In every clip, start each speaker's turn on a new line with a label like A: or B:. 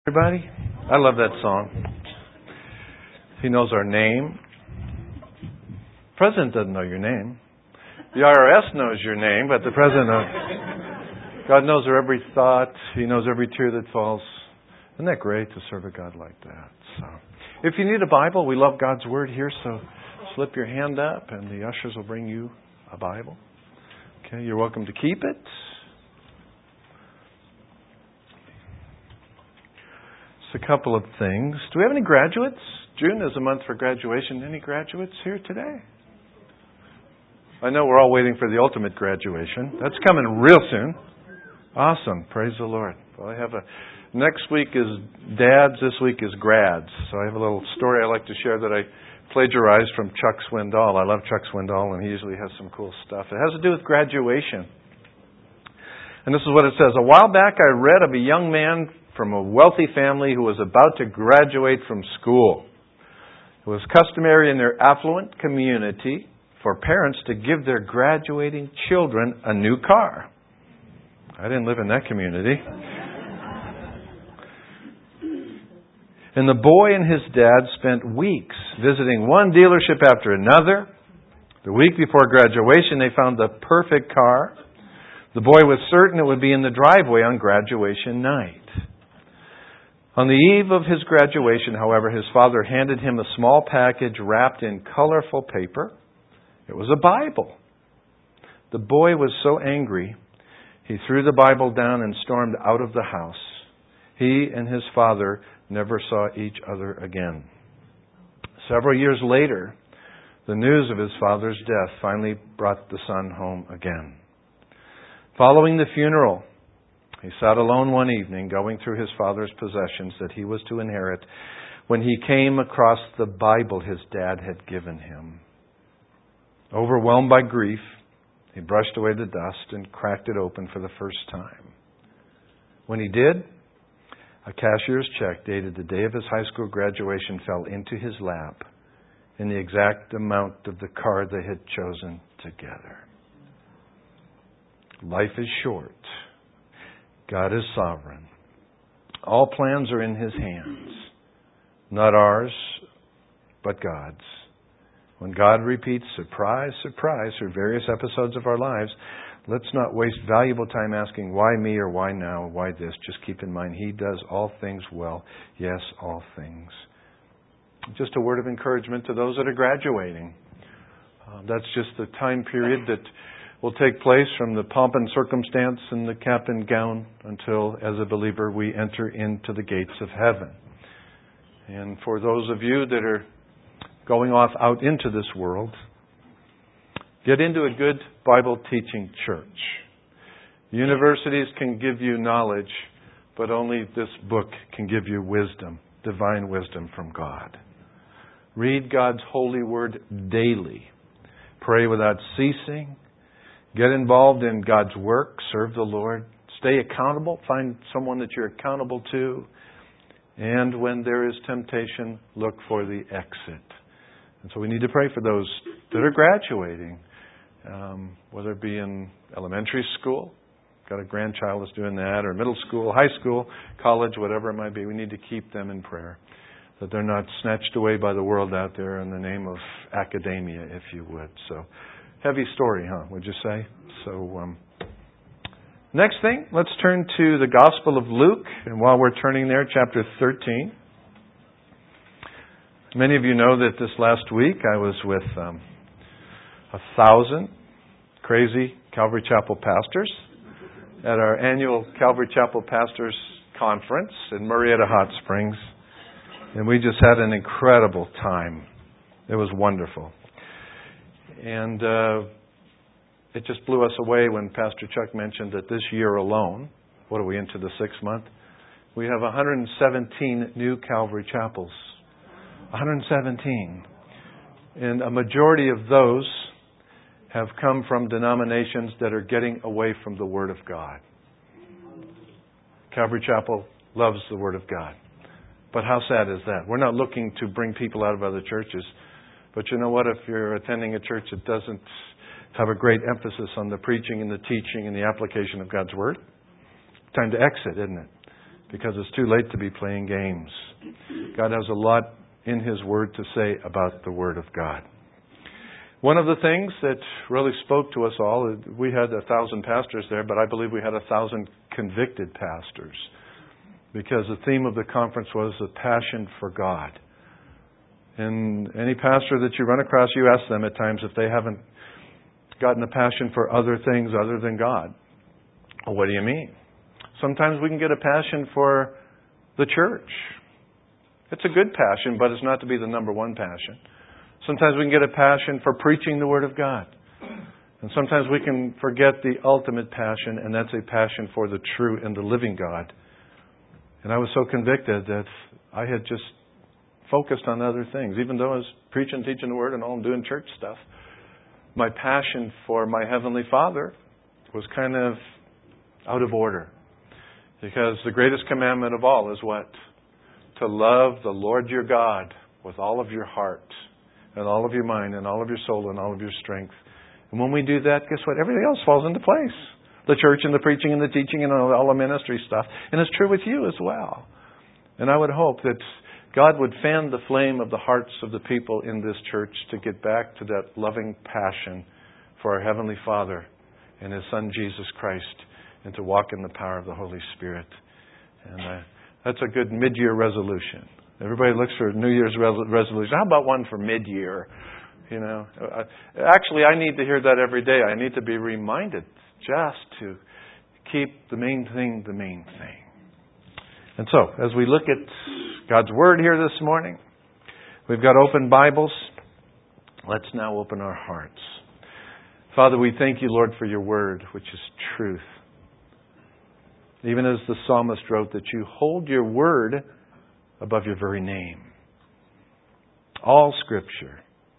A: Everybody? I love that song. He knows our name. The President doesn't know your name. The IRS knows your name, but the President knows. God knows our every thought. He knows every tear that falls. Isn't that great to serve a God like that? So, if you need a Bible, we love God's Word here, so slip your hand up and the ushers will bring you a Bible. Okay, you're welcome to keep it. Just a couple of things. Do we have any graduates? June is a month for graduation. Any graduates here today? I know we're all waiting for the ultimate graduation. That's coming real soon. Awesome. Praise the Lord. Well, next week is dads, this week is grads. So I have a little story I like to share that I plagiarized from Chuck Swindoll. I love Chuck Swindoll, and he usually has some cool stuff. It has to do with graduation. And this is what it says. A while back I read of a young man from a wealthy family who was about to graduate from school. It was customary in their affluent community for parents to give their graduating children a new car. I didn't live in that community. And the boy and his dad spent weeks visiting one dealership after another. The week before graduation, they found the perfect car. The boy was certain it would be in the driveway on graduation night. On the eve of his graduation, however, his father handed him a small package wrapped in colorful paper. It was a Bible. The boy was so angry, he threw the Bible down and stormed out of the house. He and his father never saw each other again. Several years later, the news of his father's death finally brought the son home again. Following the funeral, he sat alone one evening going through his father's possessions that he was to inherit when he came across the Bible his dad had given him. Overwhelmed by grief, he brushed away the dust and cracked it open for the first time. When he did, a cashier's check dated the day of his high school graduation fell into his lap in the exact amount of the car they had chosen together. Life is short. God is sovereign. All plans are in His hands. Not ours, but God's. When God repeats, surprise, surprise, through various episodes of our lives, let's not waste valuable time asking, why me or why now, or why this? Just keep in mind, He does all things well. Yes, all things. Just a word of encouragement to those that are graduating. That's just the time period that will take place from the pomp and circumstance and the cap and gown until, as a believer, we enter into the gates of heaven. And for those of you that are going off out into this world, get into a good Bible teaching church. Universities can give you knowledge, but only this book can give you wisdom, divine wisdom from God. Read God's holy word daily. Pray without ceasing. Get involved in God's work. Serve the Lord. Stay accountable. Find someone that you're accountable to. And when there is temptation, look for the exit. And so we need to pray for those that are graduating, whether it be in elementary school, got a grandchild that's doing that, or middle school, high school, college, whatever it might be. We need to keep them in prayer, that they're not snatched away by the world out there in the name of academia, if you would. So, heavy story, would you say? So, next thing, let's turn to the Gospel of Luke. And while we're turning there, chapter 13. Many of you know that this last week I was with 1,000 crazy Calvary Chapel pastors at our annual Calvary Chapel Pastors Conference in Murrieta Hot Springs. And we just had an incredible time. It was wonderful. And it just blew us away when Pastor Chuck mentioned that this year alone, what are we into the 6th month? We have 117 new Calvary Chapels. 117. And a majority of those have come from denominations that are getting away from the Word of God. Calvary Chapel loves the Word of God. But how sad is that? We're not looking to bring people out of other churches. But you know what? If you're attending a church that doesn't have a great emphasis on the preaching and the teaching and the application of God's Word, time to exit, isn't it? because it's too late to be playing games. God has a lot in His Word to say about the Word of God. One of the things that really spoke to us all, we had 1,000 pastors there, but I believe we had 1,000 convicted pastors, because the theme of the conference was the passion for God. And any pastor that you run across, you ask them at times if they haven't gotten a passion for other things other than God. Well, what do you mean? Sometimes we can get a passion for the church. It's a good passion, but it's not to be the number one passion. Sometimes we can get a passion for preaching the Word of God. And sometimes we can forget the ultimate passion, and that's a passion for the true and the living God. And I was so convicted that I had just focused on other things. Even though I was preaching, teaching the Word, and all and doing church stuff, my passion for my Heavenly Father was kind of out of order. Because the greatest commandment of all is what? To love the Lord your God with all of your heart, and all of your mind, and all of your soul, and all of your strength. And when we do that, guess what? Everything else falls into place. The church and the preaching and the teaching and all the ministry stuff. And it's true with you as well. And I would hope that God would fan the flame of the hearts of the people in this church to get back to that loving passion for our Heavenly Father and His Son Jesus Christ, and to walk in the power of the Holy Spirit. And that's a good mid-year resolution. Everybody looks for New Year's resolution. How about one for mid-year? You know, actually, I need to hear that every day. I need to be reminded just to keep the main thing the main thing. And so, as we look at God's Word here this morning, we've got open Bibles. Let's now open our hearts. Father, we thank you, Lord, for your Word, which is truth. Even as the psalmist wrote, that you hold your Word above your very name. All Scripture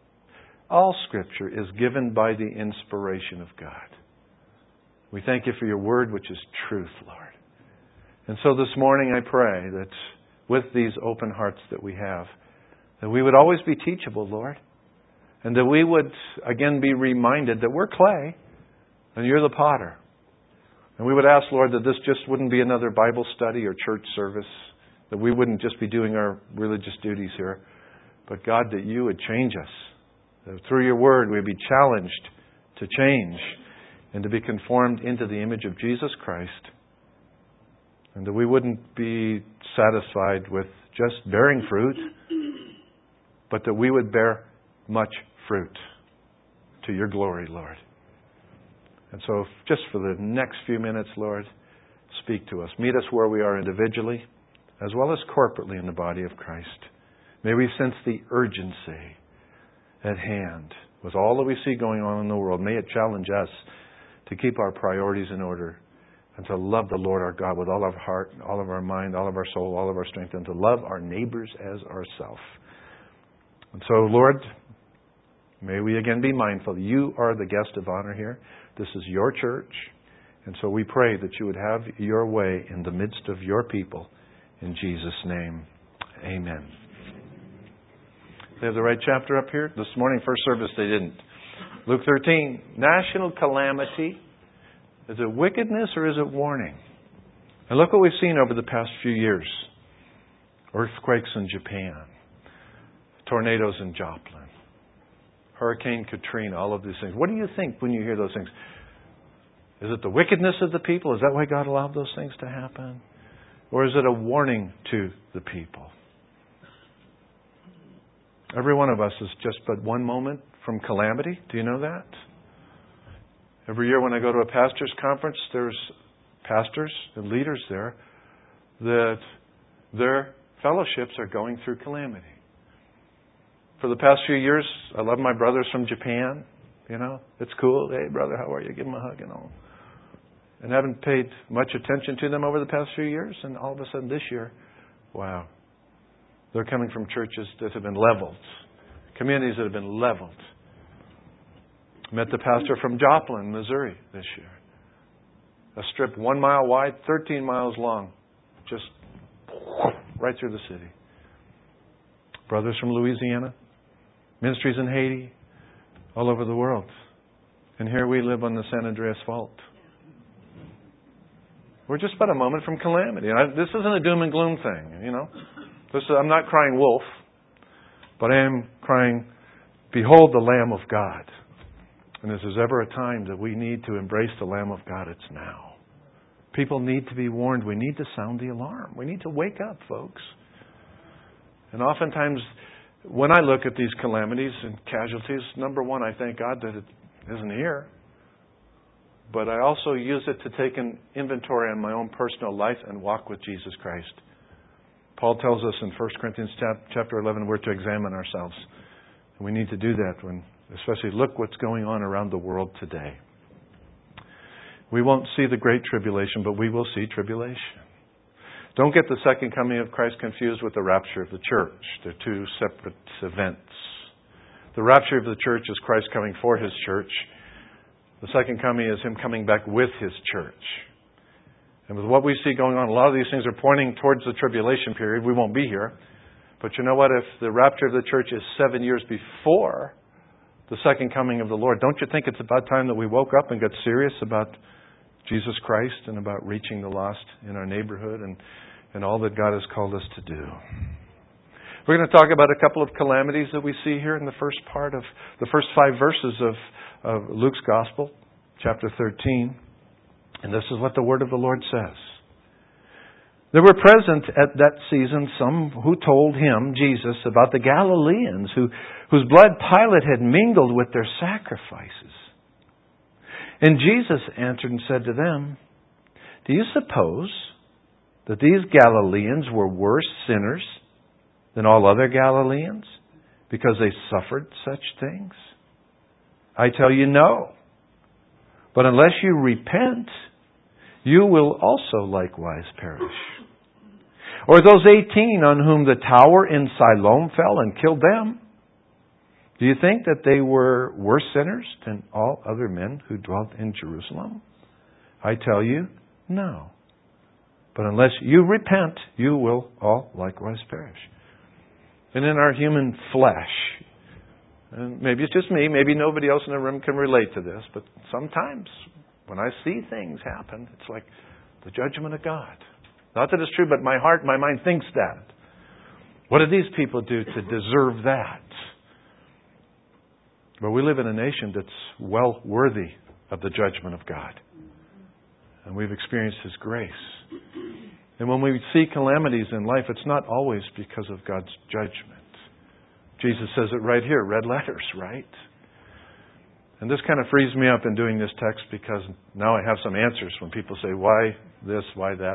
A: is given by the inspiration of God. We thank you for your Word, which is truth, Lord. And so this morning I pray that with these open hearts that we have, that we would always be teachable, Lord. And that we would again be reminded that we're clay and you're the potter. And we would ask, Lord, that this just wouldn't be another Bible study or church service. That we wouldn't just be doing our religious duties here. But God, that you would change us. That through your Word we'd be challenged to change and to be conformed into the image of Jesus Christ. And that we wouldn't be satisfied with just bearing fruit, but that we would bear much fruit to your glory, Lord. And so just for the next few minutes, Lord, speak to us. Meet us where we are individually, as well as corporately in the body of Christ. May we sense the urgency at hand with all that we see going on in the world. May it challenge us to keep our priorities in order and to love the Lord our God with all of our heart, all of our mind, all of our soul, all of our strength, and to love our neighbors as ourselves. And so, Lord, may we again be mindful. You are the guest of honor here. This is your church. And so we pray that you would have your way in the midst of your people. In Jesus' name, amen. They have the right chapter up here? This morning, first service, they didn't. Luke 13, national calamity. Is it wickedness or is it warning? And look what we've seen over the past few years. Earthquakes in Japan. Tornadoes in Joplin. Hurricane Katrina, all of these things. What do you think when you hear those things? Is it the wickedness of the people? Is that why God allowed those things to happen? Or is it a warning to the people? Every one of us is just but one moment from calamity. Do you know that? Every year when I go to a pastor's conference, there's pastors and leaders there that their fellowships are going through calamity. For the past few years, I love my brothers from Japan. You know, it's cool. Hey, brother, how are you? Give them a hug and all. And haven't paid much attention to them over the past few years. And all of a sudden this year, wow. They're coming from churches that have been leveled. Communities that have been leveled. Met the pastor from Joplin, Missouri this year. A strip 1 mile wide, 13 miles long. Just right through the city. Brothers from Louisiana. Ministries in Haiti. All over the world. And here we live on the San Andreas Fault. We're just but a moment from calamity. This isn't a doom and gloom thing, you know. I'm not crying wolf, but I am crying, behold the Lamb of God. And if there's ever a time that we need to embrace the Lamb of God, it's now. People need to be warned. We need to sound the alarm. We need to wake up, folks. And oftentimes, when I look at these calamities and casualties, number one, I thank God that it isn't here. But I also use it to take an inventory on my own personal life and walk with Jesus Christ. Paul tells us in 1 Corinthians chapter 11 we're to examine ourselves. And we need to do that especially look what's going on around the world today. We won't see the great tribulation, but we will see tribulation. Don't get the second coming of Christ confused with the rapture of the church. They're two separate events. The rapture of the church is Christ coming for His church. The second coming is Him coming back with His church. And with what we see going on, a lot of these things are pointing towards the tribulation period. We won't be here. But you know what? If the rapture of the church is 7 years before the second coming of the Lord, don't you think it's about time that we woke up and got serious about Jesus Christ and about reaching the lost in our neighborhood and all that God has called us to do? We're going to talk about a couple of calamities that we see here in the first part of the first 5 verses of Luke's Gospel, chapter 13. And this is what the word of the Lord says. There were present at that season some who told him, Jesus, about the Galileans whose blood Pilate had mingled with their sacrifices. And Jesus answered and said to them, do you suppose that these Galileans were worse sinners than all other Galileans because they suffered such things? I tell you, no. But unless you repent, you will also likewise perish. Or those 18 on whom the tower in Siloam fell and killed them, do you think that they were worse sinners than all other men who dwelt in Jerusalem? I tell you, no. But unless you repent, you will all likewise perish. And in our human flesh, and maybe it's just me, maybe nobody else in the room can relate to this, but sometimes when I see things happen, it's like the judgment of God. Not that it's true, but my heart, my mind thinks that. What did these people do to deserve that? But we live in a nation that's well worthy of the judgment of God. And we've experienced His grace. And when we see calamities in life, it's not always because of God's judgment. Jesus says it right here, red letters, right? And this kind of frees me up in doing this text because now I have some answers when people say, why this, why that?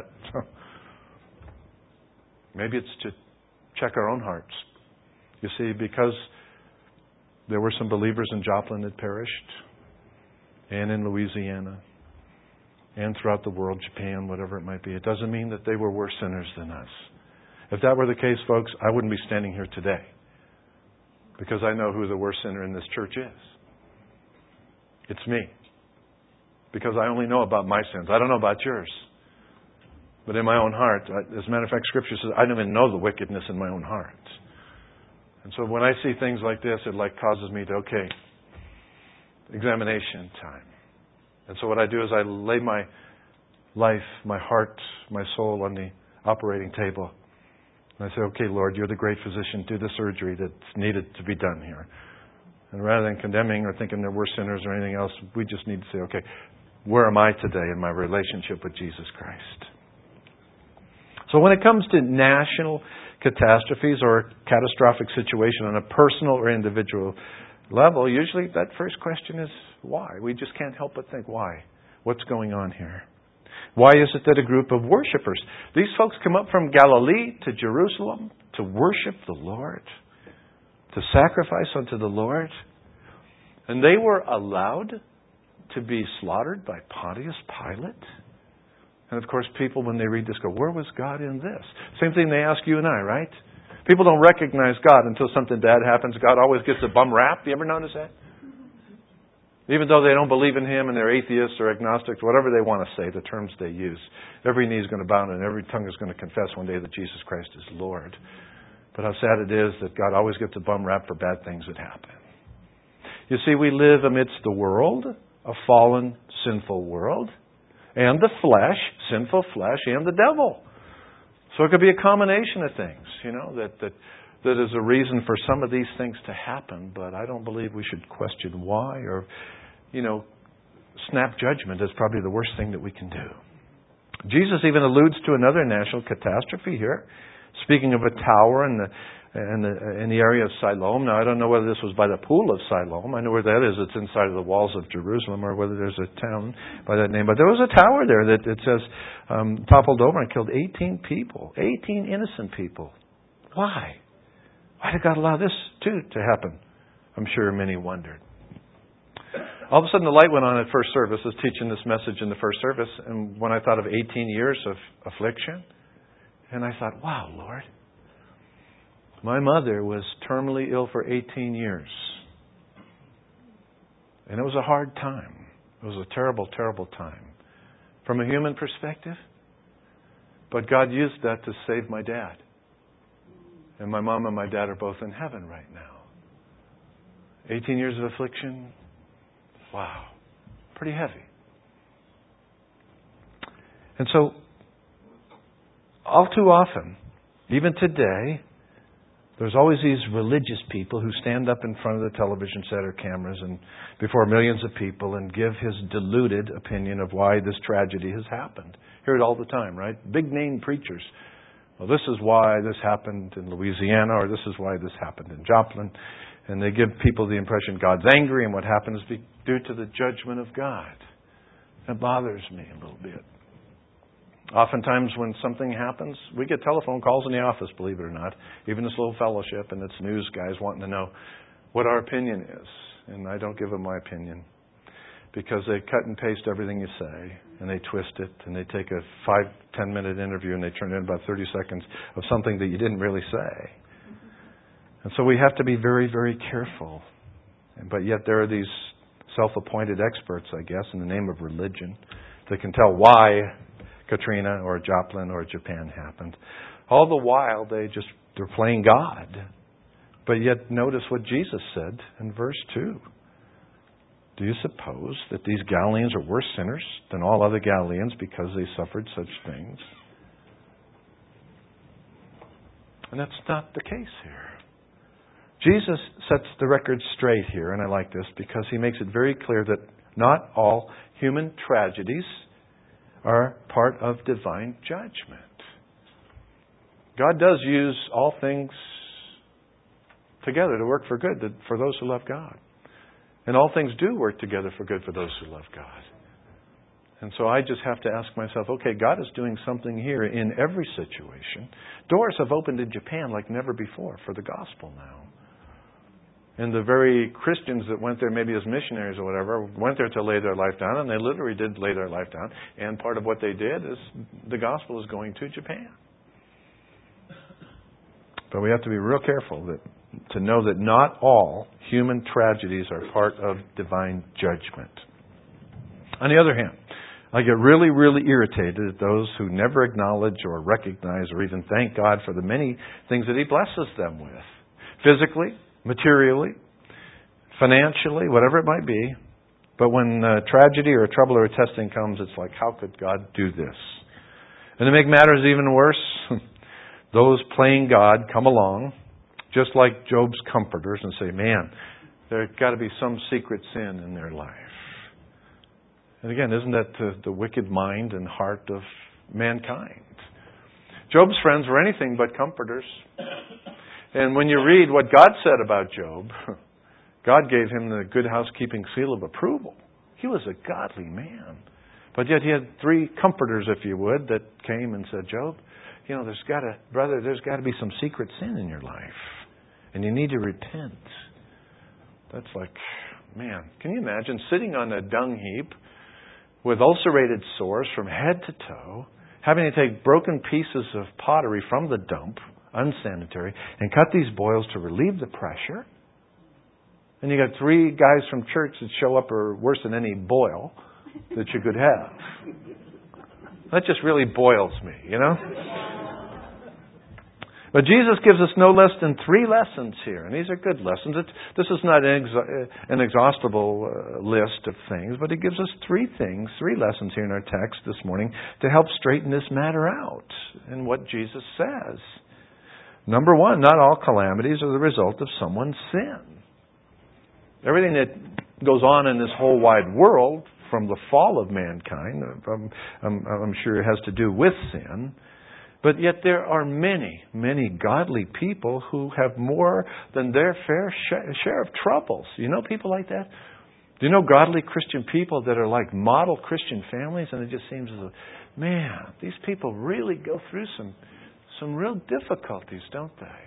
A: Maybe it's to check our own hearts. You see, because there were some believers in Joplin that perished, and in Louisiana, and throughout the world, Japan, whatever it might be, it doesn't mean that they were worse sinners than us. If that were the case, folks, I wouldn't be standing here today. Because I know who the worst sinner in this church is. It's me. Because I only know about my sins. I don't know about yours. But in my own heart, as a matter of fact, Scripture says, I don't even know the wickedness in my own heart. And so when I see things like this, it causes me to, examination time. And so what I do is I lay my life, my heart, my soul on the operating table. And I say, okay, Lord, you're the great physician. Do the surgery that's needed to be done here. And rather than condemning or thinking that we're sinners or anything else, we just need to say, okay, where am I today in my relationship with Jesus Christ? So when it comes to national catastrophes or a catastrophic situation on a personal or individual level, usually that first question is why? We just can't help but think, why? What's going on here? Why is it that a group of worshipers, these folks come up from Galilee to Jerusalem to worship the Lord, to sacrifice unto the Lord, and they were allowed to be slaughtered by Pontius Pilate? And of course, people, when they read this, go, where was God in this? Same thing they ask you and I, right? People don't recognize God until something bad happens. God always gets a bum rap. You ever notice that? Even though they don't believe in Him and they're atheists or agnostics, whatever they want to say, the terms they use, every knee is going to bow and every tongue is going to confess one day that Jesus Christ is Lord. But how sad it is that God always gets a bum rap for bad things that happen. You see, we live amidst the world, a fallen, sinful world. and the flesh, sinful flesh, and the devil. So it could be a combination of things, that is a reason for some of these things to happen, but I don't believe we should question why or, snap judgment is probably the worst thing that we can do. Jesus even alludes to another national catastrophe here, speaking of a tower in the area of Siloam. Now, I don't know whether this was by the pool of Siloam. I know where that is. It's inside of the walls of Jerusalem, or whether there's a town by that name. But there was a tower there that it says toppled over and killed 18 people, 18 innocent people. Why? Why did God allow this too to happen? I'm sure many wondered. All of a sudden the light went on at first service. I was teaching this message in the first service, and when I thought of 18 years of affliction, and I thought, wow, Lord, my mother was terminally ill for 18 years. And it was a hard time. It was a terrible, terrible time. From a human perspective. But God used that to save my dad. And my mom and my dad are both in heaven right now. 18 years of affliction. Wow. Pretty heavy. And so, all too often, even today, there's always these religious people who stand up in front of the television set or cameras and before millions of people and give his deluded opinion of why this tragedy has happened. Hear it all the time, right? Big name preachers. Well, this is why this happened in Louisiana, or this is why this happened in Joplin. And they give people the impression God's angry and what happened is due to the judgment of God. That bothers me a little bit. Oftentimes when something happens, we get telephone calls in the office, believe it or not. Even this little fellowship, and it's news guys wanting to know what our opinion is. And I don't give them my opinion. Because they cut and paste everything you say, and they twist it, and they take a 5-10 minute interview and they turn in about 30 seconds of something that you didn't really say. And so we have to be very, very careful. But yet there are these self-appointed experts, I guess, in the name of religion, that can tell why Katrina or Joplin or Japan happened. All the while they're playing God. But yet notice what Jesus said in verse 2. Do you suppose that these Galileans are worse sinners than all other Galileans because they suffered such things? And that's not the case here. Jesus sets the record straight here, and I like this because he makes it very clear that not all human tragedies are part of divine judgment. God does use all things together to work for good for those who love God. And all things do work together for good for those who love God. And so I just have to ask myself, okay, God is doing something here in every situation. Doors have opened in Japan like never before for the gospel now. And the very Christians that went there maybe as missionaries or whatever, went there to lay their life down, and they literally did lay their life down. And part of what they did is the gospel is going to Japan. But we have to be real careful to know that not all human tragedies are part of divine judgment. On the other hand, I get really, really irritated at those who never acknowledge or recognize or even thank God for the many things that He blesses them with. Physically, materially, financially, whatever it might be. But when tragedy or trouble or testing comes, it's like, how could God do this? And to make matters even worse, those playing God come along, just like Job's comforters, and say, man, there's got to be some secret sin in their life. And again, isn't that the wicked mind and heart of mankind? Job's friends were anything but comforters. And when you read what God said about Job, God gave him the good housekeeping seal of approval. He was a godly man. But yet he had 3 comforters, if you would, that came and said, Job, there's got to be some secret sin in your life. And you need to repent. That's like, man, can you imagine sitting on a dung heap with ulcerated sores from head to toe, having to take broken pieces of pottery from the dump, unsanitary, and cut these boils to relieve the pressure? And you got 3 guys from church that show up are worse than any boil that you could have. That just really boils me, But Jesus gives us no less than 3 lessons here, and these are good lessons. This is not an exhaustible list of things, but He gives us 3 lessons here in our text this morning to help straighten this matter out in what Jesus says. Number 1, not all calamities are the result of someone's sin. Everything that goes on in this whole wide world from the fall of mankind, I'm sure it has to do with sin. But yet there are many, many godly people who have more than their fair share of troubles. You know people like that? Do you know godly Christian people that are like model Christian families? And it just seems as though, man, these people really go through some real difficulties, don't they?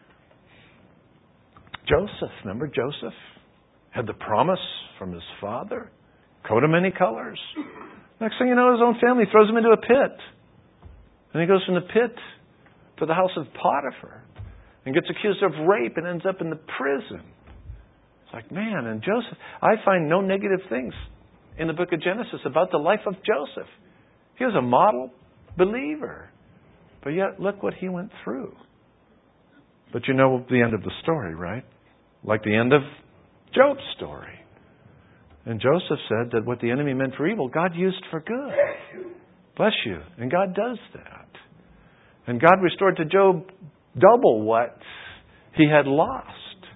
A: Joseph, remember Joseph? Had the promise from his father. Coat of many colors. Next thing you know, his own family throws him into a pit. And he goes from the pit to the house of Potiphar and gets accused of rape and ends up in the prison. It's like, man, and Joseph, I find no negative things in the book of Genesis about the life of Joseph. He was a model believer. But yet, look what he went through. But you know the end of the story, right? Like the end of Job's story. And Joseph said that what the enemy meant for evil, God used for good. Bless you. And God does that. And God restored to Job double what he had lost.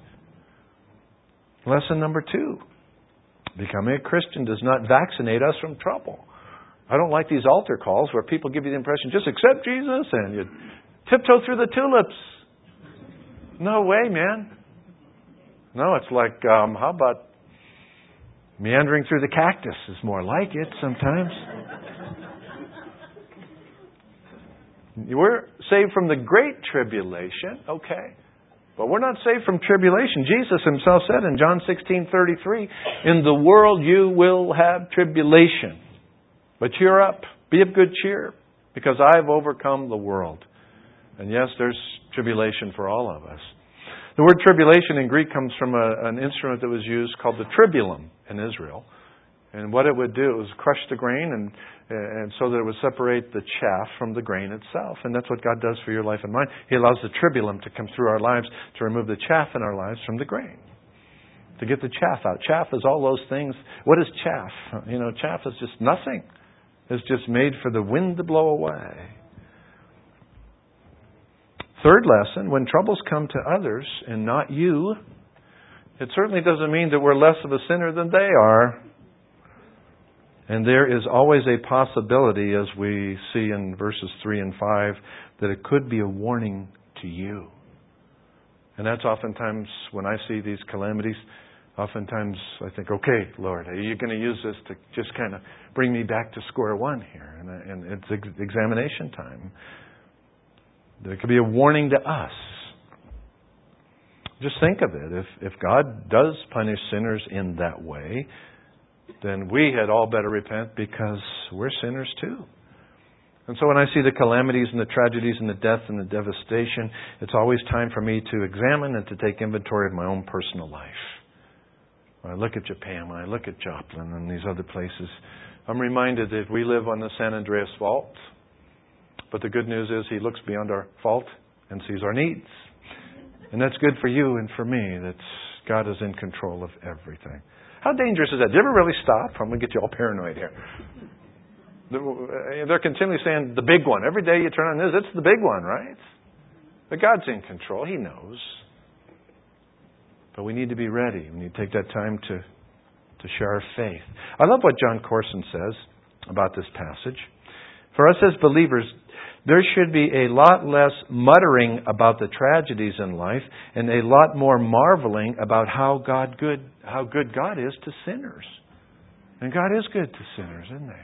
A: Lesson number 2. Becoming a Christian does not vaccinate us from trouble. I don't like these altar calls where people give you the impression, just accept Jesus and you tiptoe through the tulips. No way, man. No, it's like, how about meandering through the cactus is more like it sometimes. We're saved from the great tribulation, okay. But we're not saved from tribulation. Jesus Himself said in John 16:33, in the world you will have tribulation. But cheer up, be of good cheer, because I've overcome the world. And yes, there's tribulation for all of us. The word tribulation in Greek comes from an instrument that was used called the tribulum in Israel. And what it would do was crush the grain and so that it would separate the chaff from the grain itself. And that's what God does for your life and mine. He allows the tribulum to come through our lives to remove the chaff in our lives from the grain. To get the chaff out. Chaff is all those things. What is chaff? You know, chaff is just nothing. It's just made for the wind to blow away. Third lesson, when troubles come to others and not you, it certainly doesn't mean that we're less of a sinner than they are. And there is always a possibility, as we see in verses 3 and 5, that it could be a warning to you. And that's oftentimes, when I see these calamities, oftentimes I think, okay, Lord, are you going to use this to just kind of bring me back to square one here? And it's examination time. There could be a warning to us. Just think of it. If God does punish sinners in that way, then we had all better repent because we're sinners too. And so when I see the calamities and the tragedies and the death and the devastation, it's always time for me to examine and to take inventory of my own personal life. When I look at Japan, when I look at Joplin and these other places, I'm reminded that we live on the San Andreas Fault. But the good news is He looks beyond our fault and sees our needs. And that's good for you and for me, that God is in control of everything. How dangerous is that? Do you ever really stop? I'm going to get you all paranoid here. They're continually saying the big one. Every day you turn on this, it's the big one, right? But God's in control. He knows. But we need to be ready. We need to take that time to share our faith. I love what John Corson says about this passage. For us as believers, there should be a lot less muttering about the tragedies in life and a lot more marveling about how good God is to sinners. And God is good to sinners, isn't He?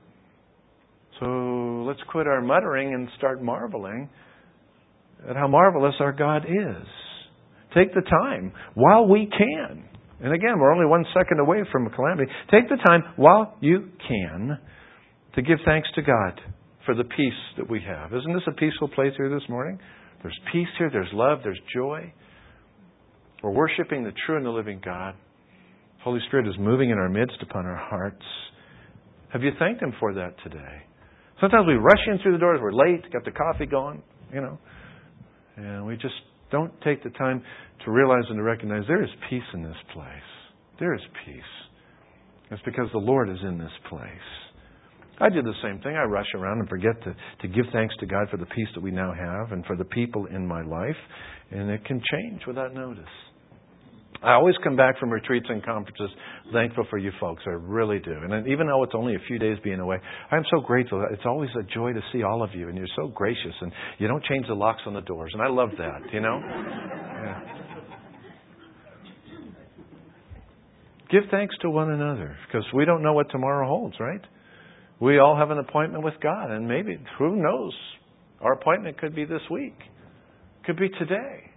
A: So let's quit our muttering and start marveling at how marvelous our God is. Take the time while we can. And again, we're only 1 second away from a calamity. Take the time while you can to give thanks to God for the peace that we have. Isn't this a peaceful place here this morning? There's peace here, there's love, there's joy. We're worshiping the true and the living God. Holy Spirit is moving in our midst upon our hearts. Have you thanked Him for that today? Sometimes we rush in through the doors, we're late, got the coffee going, And we just don't take the time to realize and to recognize there is peace in this place. There is peace. It's because the Lord is in this place. I do the same thing. I rush around and forget to give thanks to God for the peace that we now have and for the people in my life. And it can change without notice. I always come back from retreats and conferences thankful for you folks. I really do. And even though it's only a few days being away, I'm so grateful. It's always a joy to see all of you. And you're so gracious. And you don't change the locks on the doors. And I love that, you know. Yeah. Give thanks to one another. Because we don't know what tomorrow holds, right? We all have an appointment with God. And maybe, who knows, our appointment could be this week. Could be today.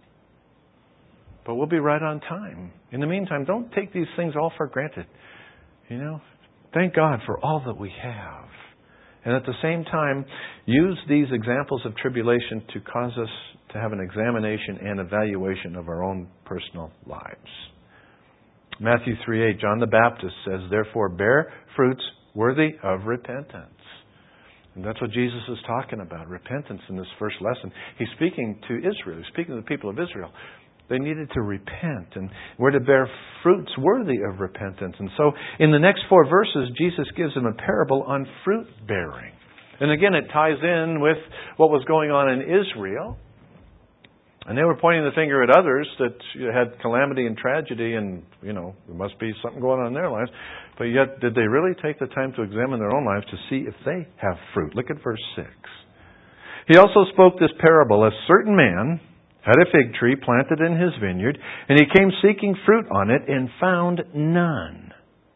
A: But we'll be right on time. In the meantime, don't take these things all for granted. You know, thank God for all that we have. And at the same time, use these examples of tribulation to cause us to have an examination and evaluation of our own personal lives. Matthew 3:8, John the Baptist says, "Therefore bear fruits worthy of repentance." And that's what Jesus is talking about, repentance in this first lesson. He's speaking to Israel. He's speaking to the people of Israel. They needed to repent, and we're to bear fruits worthy of repentance. And so in the next 4 verses, Jesus gives them a parable on fruit bearing. And again, it ties in with what was going on in Israel. And they were pointing the finger at others that had calamity and tragedy, and, you know, there must be something going on in their lives. But yet, did they really take the time to examine their own lives to see if they have fruit? Look at verse 6. He also spoke this parable. A certain man had a fig tree planted in his vineyard, and he came seeking fruit on it and found none.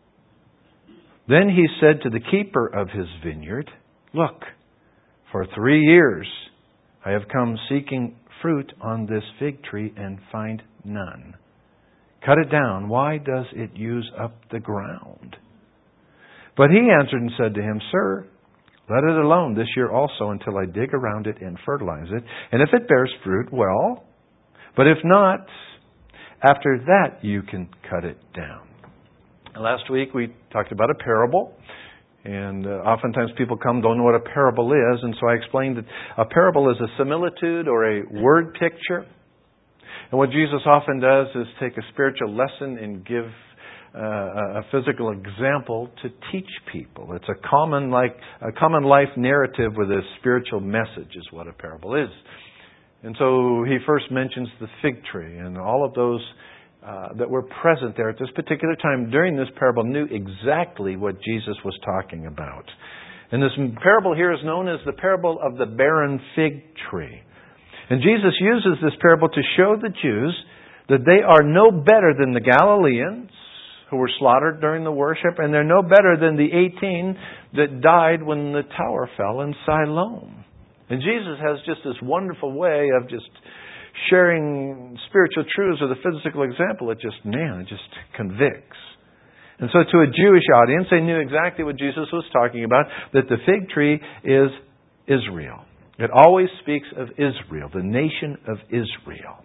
A: Then he said to the keeper of his vineyard, "Look, for 3 years I have come seeking fruit on this fig tree and find none. Cut it down. Why does it use up the ground?" But he answered and said to him, "Sir, let it alone this year also until I dig around it and fertilize it. And if it bears fruit, well. But if not, after that you can cut it down." Last week we talked about a parable. And oftentimes people don't know what a parable is. And so I explained that a parable is a similitude or a word picture. And what Jesus often does is take a spiritual lesson and give a physical example to teach people. It's a common life narrative with a spiritual message is what a parable is. And so he first mentions the fig tree, and all of those that were present there at this particular time during this parable knew exactly what Jesus was talking about. And this parable here is known as the parable of the barren fig tree. And Jesus uses this parable to show the Jews that they are no better than the Galileans who were slaughtered during the worship, and they're no better than the 18 that died when the tower fell in Siloam. And Jesus has just this wonderful way of just sharing spiritual truths with a physical example. It just convicts. And so to a Jewish audience, they knew exactly what Jesus was talking about, that the fig tree is Israel. It always speaks of Israel, the nation of Israel.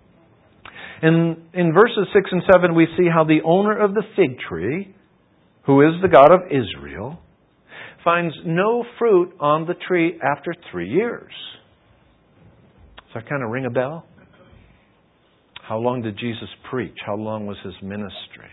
A: And in verses 6 and 7, we see how the owner of the fig tree, who is the God of Israel, finds no fruit on the tree after 3 years. Does that kind of ring a bell? How long did Jesus preach? How long was his ministry?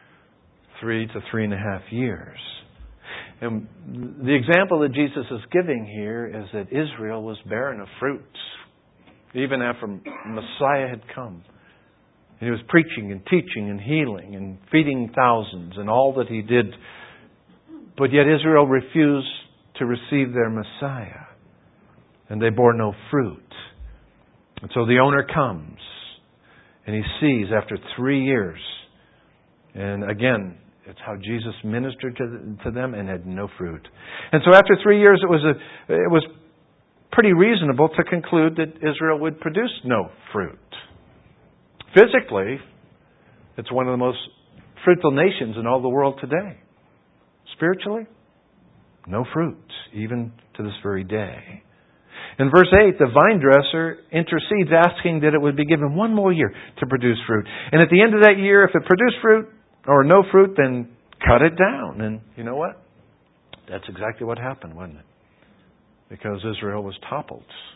A: 3 to 3.5 years. And the example that Jesus is giving here is that Israel was barren of fruits, even after Messiah had come. And he was preaching and teaching and healing and feeding thousands and all that he did. But yet Israel refused to receive their Messiah. And they bore no fruit. And so the owner comes. And he sees after 3 years. And again, it's how Jesus ministered to them and had no fruit. And so after 3 years, it was pretty reasonable to conclude that Israel would produce no fruit. Physically, it's one of the most fruitful nations in all the world today. Spiritually, no fruit, even to this very day. In verse 8, the vine dresser intercedes, asking that it would be given 1 more year to produce fruit. And at the end of that year, if it produced fruit or no fruit, then cut it down. And you know what? That's exactly what happened, wasn't it? Because Israel was toppled.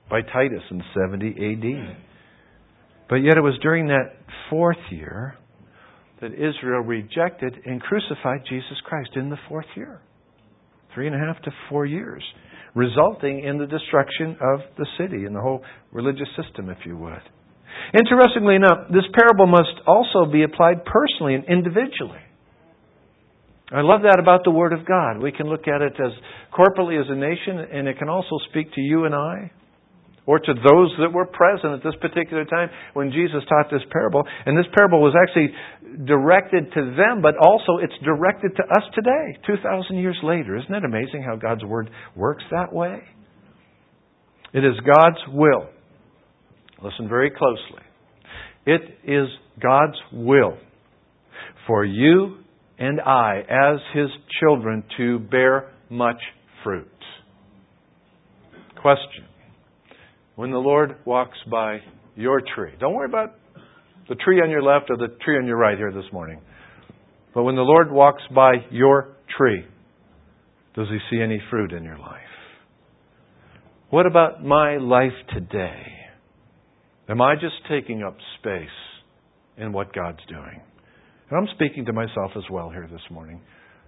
A: by Titus in 70 AD. But yet it was during that 4th year that Israel rejected and crucified Jesus Christ in the 4th year. 3.5 to 4 years, resulting in the destruction of the city and the whole religious system, if you would. Interestingly enough, this parable must also be applied personally and individually. I love that about the Word of God. We can look at it as corporately as a nation, and it can also speak to you and I, or to those that were present at this particular time when Jesus taught this parable. And this parable was actually directed to them, but also it's directed to us today, 2,000 years later. Isn't it amazing how God's Word works that way? It is God's will. Listen very closely. It is God's will for you and I, as His children, to bear much fruit. Question. When the Lord walks by your tree, don't worry about the tree on your left or the tree on your right here this morning. But when the Lord walks by your tree, does He see any fruit in your life? What about my life today? Am I just taking up space in what God's doing? And I'm speaking to myself as well here this morning.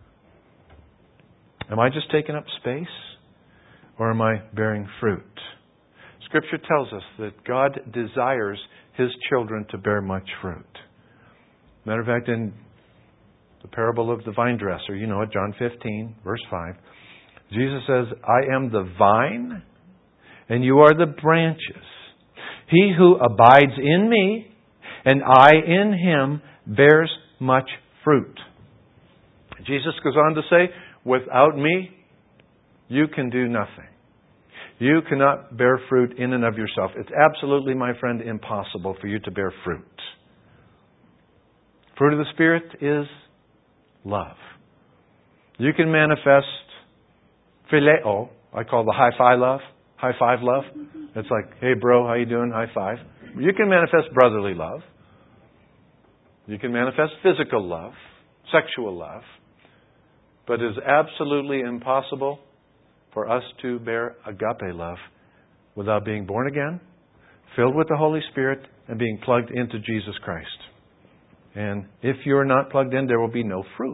A: Am I just taking up space? Or am I bearing fruit? Scripture tells us that God desires His children to bear much fruit. Matter of fact, in the parable of the vine dresser, you know it, John 15, verse 5, Jesus says, I am the vine, and you are the branches. He who abides in me, and I in him, bears much fruit. Jesus goes on to say, without me, you can do nothing. You cannot bear fruit in and of yourself. It's absolutely, my friend, impossible for you to bear fruit. Fruit of the Spirit is love. You can manifest phileo, I call the high five love. It's like, hey bro, how you doing? High five. You can manifest brotherly love. You can manifest physical love, sexual love. But it is absolutely impossible for us to bear agape love without being born again, filled with the Holy Spirit, and being plugged into Jesus Christ. And if you're not plugged in, there will be no fruit.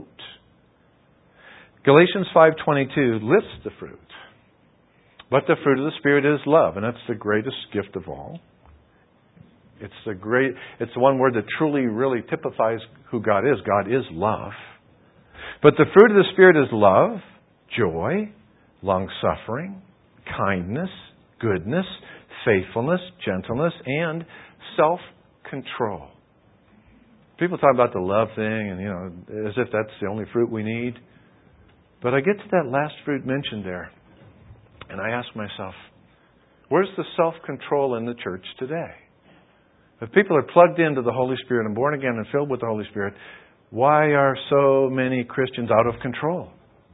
A: Galatians 5:22 lists the fruit. But the fruit of the Spirit is love, and that's the greatest gift of all. It's the one word that truly, really typifies who God is. God is love. But the fruit of the Spirit is love, joy, long-suffering, kindness, goodness, faithfulness, gentleness, and self-control. People talk about the love thing and, as if that's the only fruit we need. But I get to that last fruit mentioned there, and I ask myself, where's the self-control in the church today? If people are plugged into the Holy Spirit and born again and filled with the Holy Spirit, why are so many Christians out of control?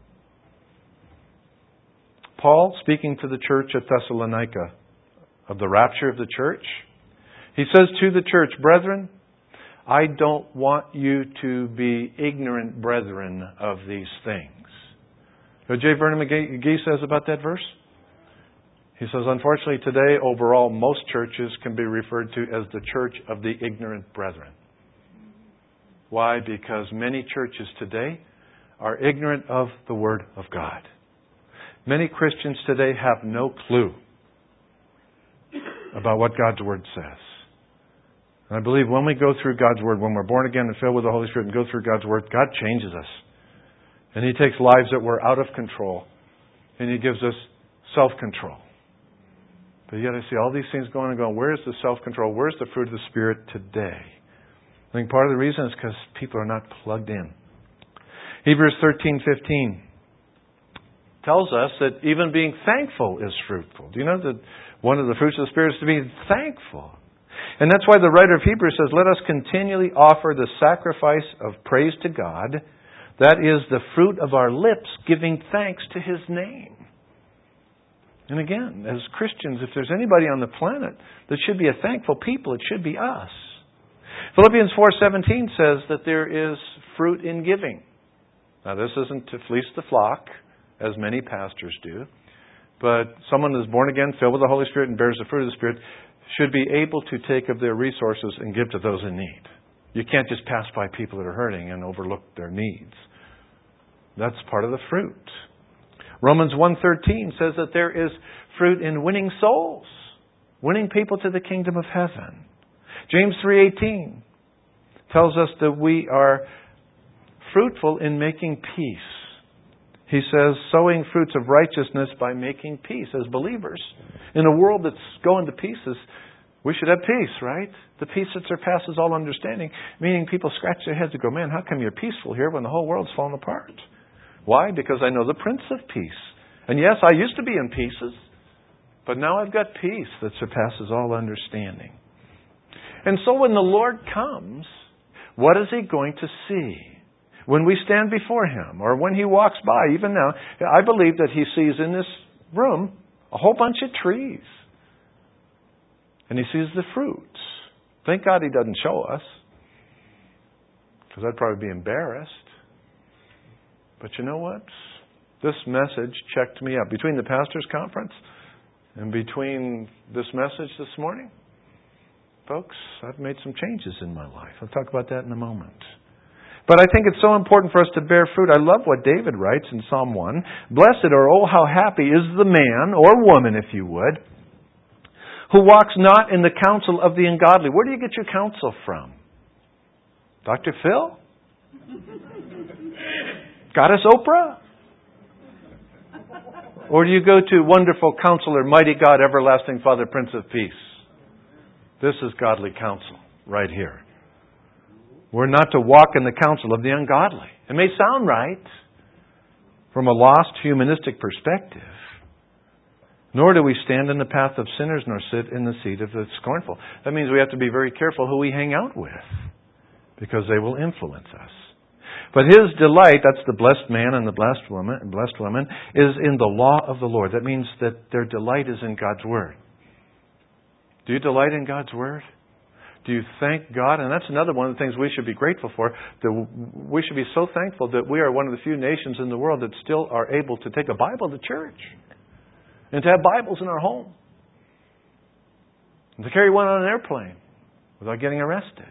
A: Paul, speaking to the church at Thessalonica of the rapture of the church, he says to the church, brethren, I don't want you to be ignorant brethren of these things. You know what J. Vernon McGee says about that verse? He says, unfortunately today, overall, most churches can be referred to as the church of the ignorant brethren. Why? Because many churches today are ignorant of the Word of God. Many Christians today have no clue about what God's Word says. And I believe when we go through God's Word, when we're born again and filled with the Holy Spirit and go through God's Word, God changes us. And He takes lives that were out of control and He gives us self-control. But yet I see all these things going and going, where's the self-control? Where's the fruit of the Spirit today? I think part of the reason is because people are not plugged in. Hebrews 13:15 tells us that even being thankful is fruitful. Do you know that one of the fruits of the Spirit is to be thankful? And that's why the writer of Hebrews says, let us continually offer the sacrifice of praise to God. That is the fruit of our lips, giving thanks to His name. And again, as Christians, if there's anybody on the planet that should be a thankful people, it should be us. Philippians 4:17 says that there is fruit in giving. Now, this isn't to fleece the flock, as many pastors do, But someone that's born again, filled with the Holy Spirit, and bears the fruit of the Spirit should be able to take of their resources and give to those in need. You can't just pass by people that are hurting and overlook their needs. That's part of the fruit. Romans 1:13 says that there is fruit in winning souls, winning people to the kingdom of heaven. James 3:18 tells us that we are fruitful in making peace. He says, sowing fruits of righteousness by making peace as believers. In a world that's going to pieces, we should have peace, right? The peace that surpasses all understanding. Meaning people scratch their heads and go, man, how come you're peaceful here when the whole world's falling apart? Why? Because I know the Prince of Peace. And yes, I used to be in pieces, but now I've got peace that surpasses all understanding. And so when the Lord comes, what is He going to see? When we stand before Him, or when He walks by, even now, I believe that He sees in this room a whole bunch of trees. And He sees the fruits. Thank God He doesn't show us, because I'd probably be embarrassed. But you know what? This message checked me up. Between the pastor's conference and between this message this morning, folks, I've made some changes in my life. I'll talk about that in a moment. But I think it's so important for us to bear fruit. I love what David writes in Psalm 1. Blessed, or oh, how happy is the man, or woman, if you would, who walks not in the counsel of the ungodly. Where do you get your counsel from? Dr. Phil? Goddess Oprah? Or do you go to Wonderful Counselor, Mighty God, Everlasting Father, Prince of Peace? This is godly counsel right here. We're not to walk in the counsel of the ungodly. It may sound right from a lost humanistic perspective. Nor do we stand in the path of sinners, nor sit in the seat of the scornful. That means we have to be very careful who we hang out with, because they will influence us. But His delight, that's the blessed man and the blessed woman, is in the law of the Lord. That means that their delight is in God's Word. Do you delight in God's Word? Do you thank God? And that's another one of the things we should be grateful for. That we should be so thankful that we are one of the few nations in the world that still are able to take a Bible to church. And to have Bibles in our home. And to carry one on an airplane without getting arrested.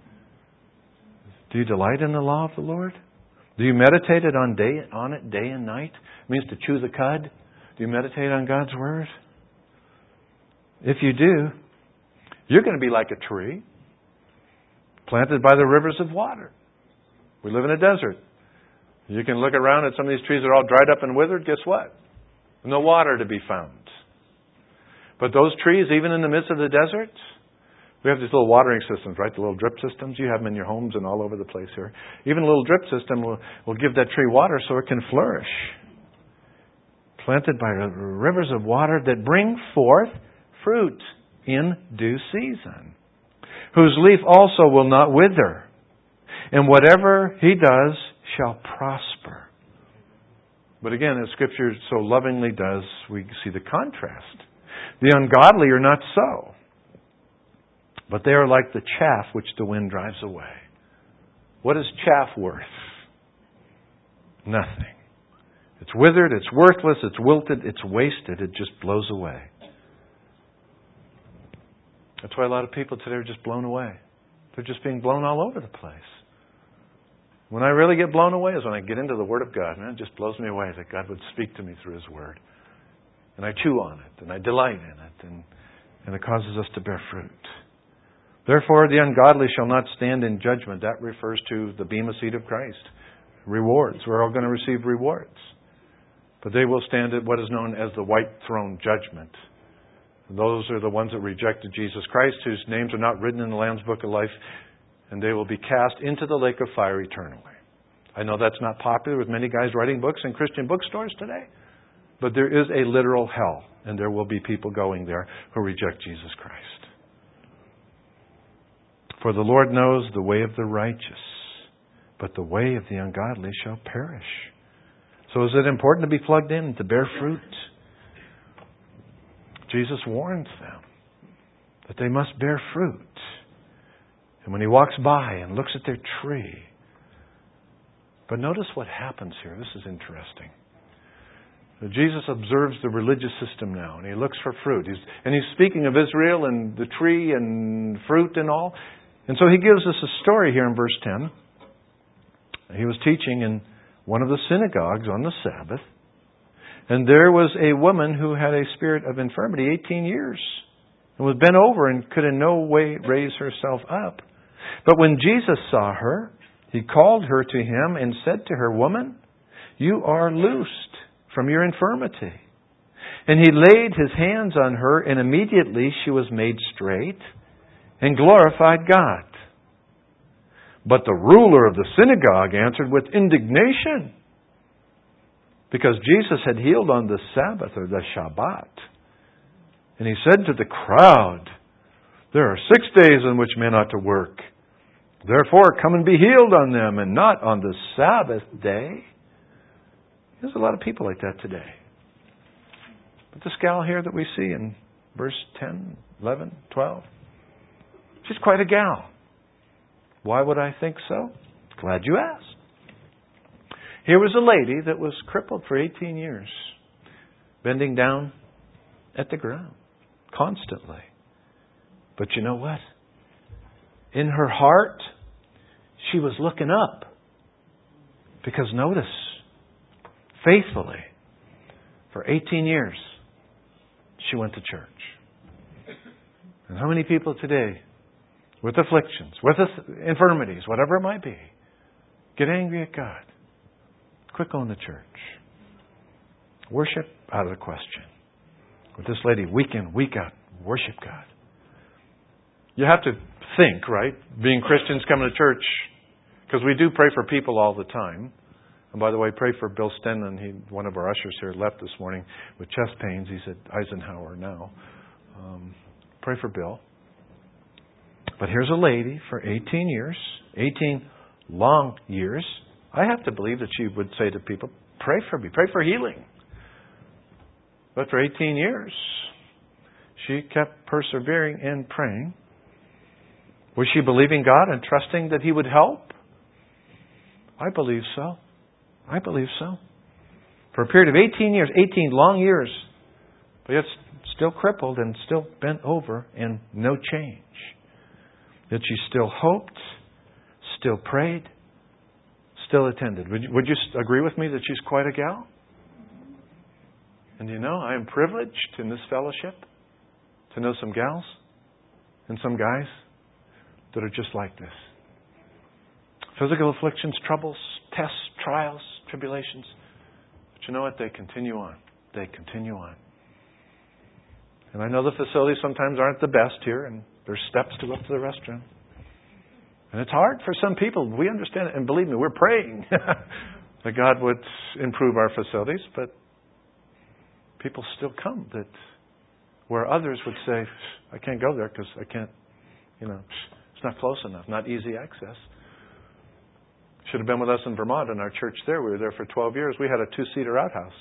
A: Do you delight in the law of the Lord? Do you meditate on it day and night? It means to chew the cud. Do you meditate on God's Word? If you do, you're going to be like a tree planted by the rivers of water. We live in a desert. You can look around at some of these trees that are all dried up and withered. Guess what? No water to be found. But those trees, even in the midst of the desert, we have these little watering systems, right? The little drip systems. You have them in your homes and all over the place here. Even a little drip system will give that tree water so it can flourish. Planted by rivers of water that bring forth fruit in due season, whose leaf also will not wither, and whatever he does shall prosper. But again, as Scripture so lovingly does, we see the contrast. The ungodly are not so, but they are like the chaff which the wind drives away. What is chaff worth? Nothing. It's withered, it's worthless, it's wilted, it's wasted, it just blows away. That's why a lot of people today are just blown away. They're just being blown all over the place. When I really get blown away is when I get into the Word of God. Man, it just blows me away that God would speak to me through His Word. And I chew on it, and I delight in it, and it causes us to bear fruit. Therefore, the ungodly shall not stand in judgment. That refers to the bema seat of Christ. Rewards. We're all going to receive rewards. But they will stand at what is known as the white throne judgment. Those are the ones that rejected Jesus Christ, whose names are not written in the Lamb's Book of Life, and they will be cast into the lake of fire eternally. I know that's not popular with many guys writing books in Christian bookstores today, but there is a literal hell, and there will be people going there who reject Jesus Christ. For the Lord knows the way of the righteous, but the way of the ungodly shall perish. So is it important to be plugged in and to bear fruit? Jesus warns them that they must bear fruit. And when He walks by and looks at their tree. But notice what happens here. This is interesting. Jesus observes the religious system now, and he looks for fruit. He's speaking of Israel and the tree and fruit and all. And so he gives us a story here in verse 10. He was teaching in one of the synagogues on the Sabbath, and there was a woman who had a spirit of infirmity 18 years, and was bent over and could in no way raise herself up. But when Jesus saw her, he called her to him and said to her, "Woman, you are loosed from your infirmity." And he laid his hands on her, and immediately she was made straight and glorified God. But the ruler of the synagogue answered with indignation, because Jesus had healed on the Sabbath, or the Shabbat. And he said to the crowd, "There are 6 days in which men ought to work. Therefore, come and be healed on them, and not on the Sabbath day." There's a lot of people like that today. But this gal here that we see in verse 10, 11, 12, she's quite a gal. Why would I think so? Glad you asked. Here was a lady that was crippled for 18 years, bending down at the ground constantly. But you know what? In her heart, she was looking up. Because notice, faithfully, for 18 years, she went to church. And how many people today, with afflictions, with infirmities, whatever it might be, get angry at God, quit going to church? Worship, out of the question. With this lady, week in, week out, worship God. You have to think, right? Being Christians coming to church, because we do pray for people all the time. And by the way, pray for Bill Stenman. One of our ushers here left this morning with chest pains. He's at Eisenhower now. Pray for Bill. But here's a lady for 18 years, 18 long years. I have to believe that she would say to people, "Pray for me, pray for healing." But for 18 years, she kept persevering and praying. Was she believing God and trusting that He would help? I believe so. I believe so. For a period of 18 years, 18 long years, but yet still crippled and still bent over and no change. Yet she still hoped, still prayed, still attended. Would you agree with me that she's quite a gal? And you know, I am privileged in this fellowship to know some gals and some guys that are just like this. Physical afflictions, troubles, tests, trials, tribulations. But you know what? They continue on. They continue on. And I know the facilities sometimes aren't the best here, and there's steps to go up to the restroom. And it's hard for some people. We understand it. And believe me, we're praying that God would improve our facilities. But people still come that where others would say, "I can't go there because I can't, it's not close enough, not easy access." Should have been with us in Vermont in our church there. We were there for 12 years. We had a 2-seater outhouse.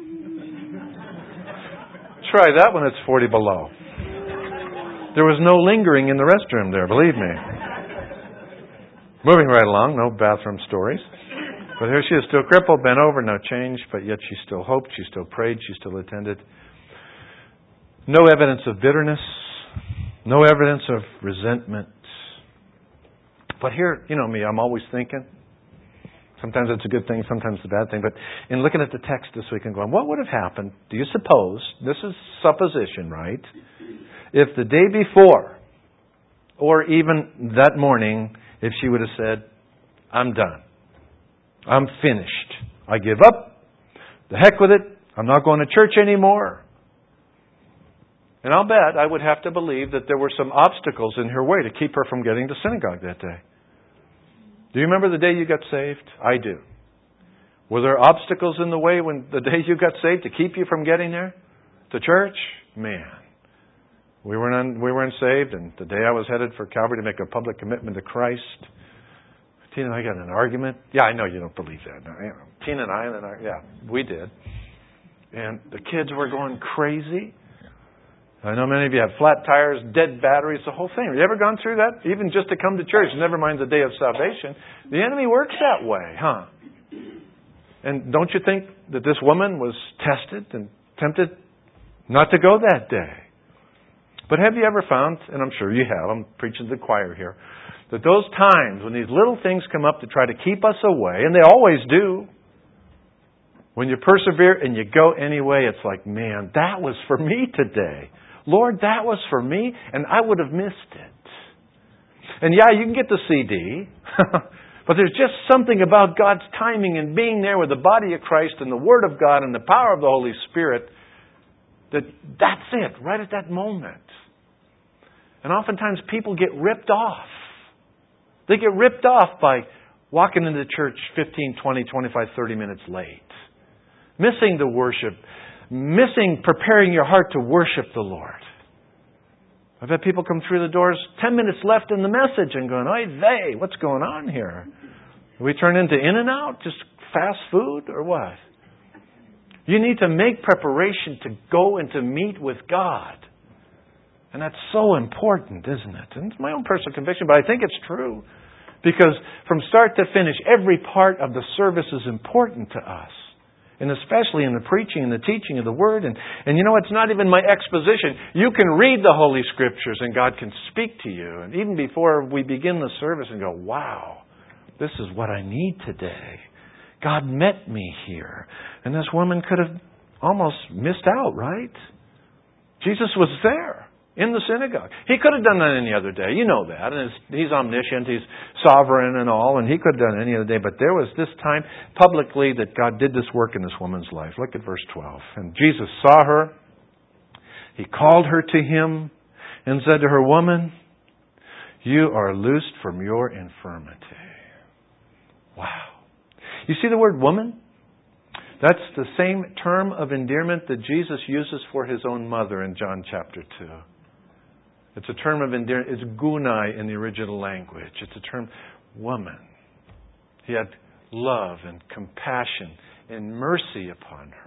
A: Try that when it's 40 below. There was no lingering in the restroom there, believe me. Moving right along, no bathroom stories. But here she is, still crippled, bent over, no change, but yet she still hoped, she still prayed, she still attended. No evidence of bitterness, no evidence of resentment. But here, you know me, I'm always thinking. Sometimes it's a good thing, sometimes it's a bad thing. But in looking at the text this week and going, what would have happened, do you suppose, this is supposition, right? If the day before, or even that morning, if she would have said, "I'm done. I'm finished. I give up. The heck with it. I'm not going to church anymore." And I'll bet I would have to believe that there were some obstacles in her way to keep her from getting to synagogue that day. Do you remember the day you got saved? I do. Were there obstacles in the way when the day you got saved to keep you from getting there to church? Man, we weren't saved, and the day I was headed for Calvary to make a public commitment to Christ, Tina and I got in an argument. Yeah, I know you don't believe that. No, Tina and I, we did. And the kids were going crazy. I know many of you have flat tires, dead batteries, the whole thing. Have you ever gone through that? Even just to come to church, never mind the day of salvation. The enemy works that way, huh? And don't you think that this woman was tested and tempted not to go that day? But have you ever found, and I'm sure you have, I'm preaching to the choir here, that those times when these little things come up to try to keep us away, and they always do, when you persevere and you go anyway, it's like, man, that was for me today. Lord, that was for me, and I would have missed it. And yeah, you can get the CD, but there's just something about God's timing and being there with the body of Christ and the Word of God and the power of the Holy Spirit that's it, right at that moment. And oftentimes people get ripped off. They get ripped off by walking into church 15, 20, 25, 30 minutes late. Missing the worship. Missing preparing your heart to worship the Lord. I've had people come through the doors 10 minutes left in the message and going, oy vey, what's going on here? Do we turn into In-N-Out? Just fast food or what? You need to make preparation to go and to meet with God. And that's so important, isn't it? And it's my own personal conviction, but I think it's true. Because from start to finish, every part of the service is important to us. And especially in the preaching and the teaching of the Word. And you know, it's not even my exposition. You can read the Holy Scriptures and God can speak to you. And even before we begin the service and go, wow, this is what I need today. God met me here. And this woman could have almost missed out, right? Jesus was there in the synagogue. He could have done that any other day. You know that. And He's omniscient. He's sovereign and all. And He could have done it any other day. But there was this time publicly that God did this work in this woman's life. Look at verse 12. And Jesus saw her. He called her to Him and said to her, Woman, you are loosed from your infirmity. Wow. You see the word woman? That's the same term of endearment that Jesus uses for His own mother in John chapter 2. It's a term of endearment. It's gunai in the original language. It's a term, woman. He had love and compassion and mercy upon her.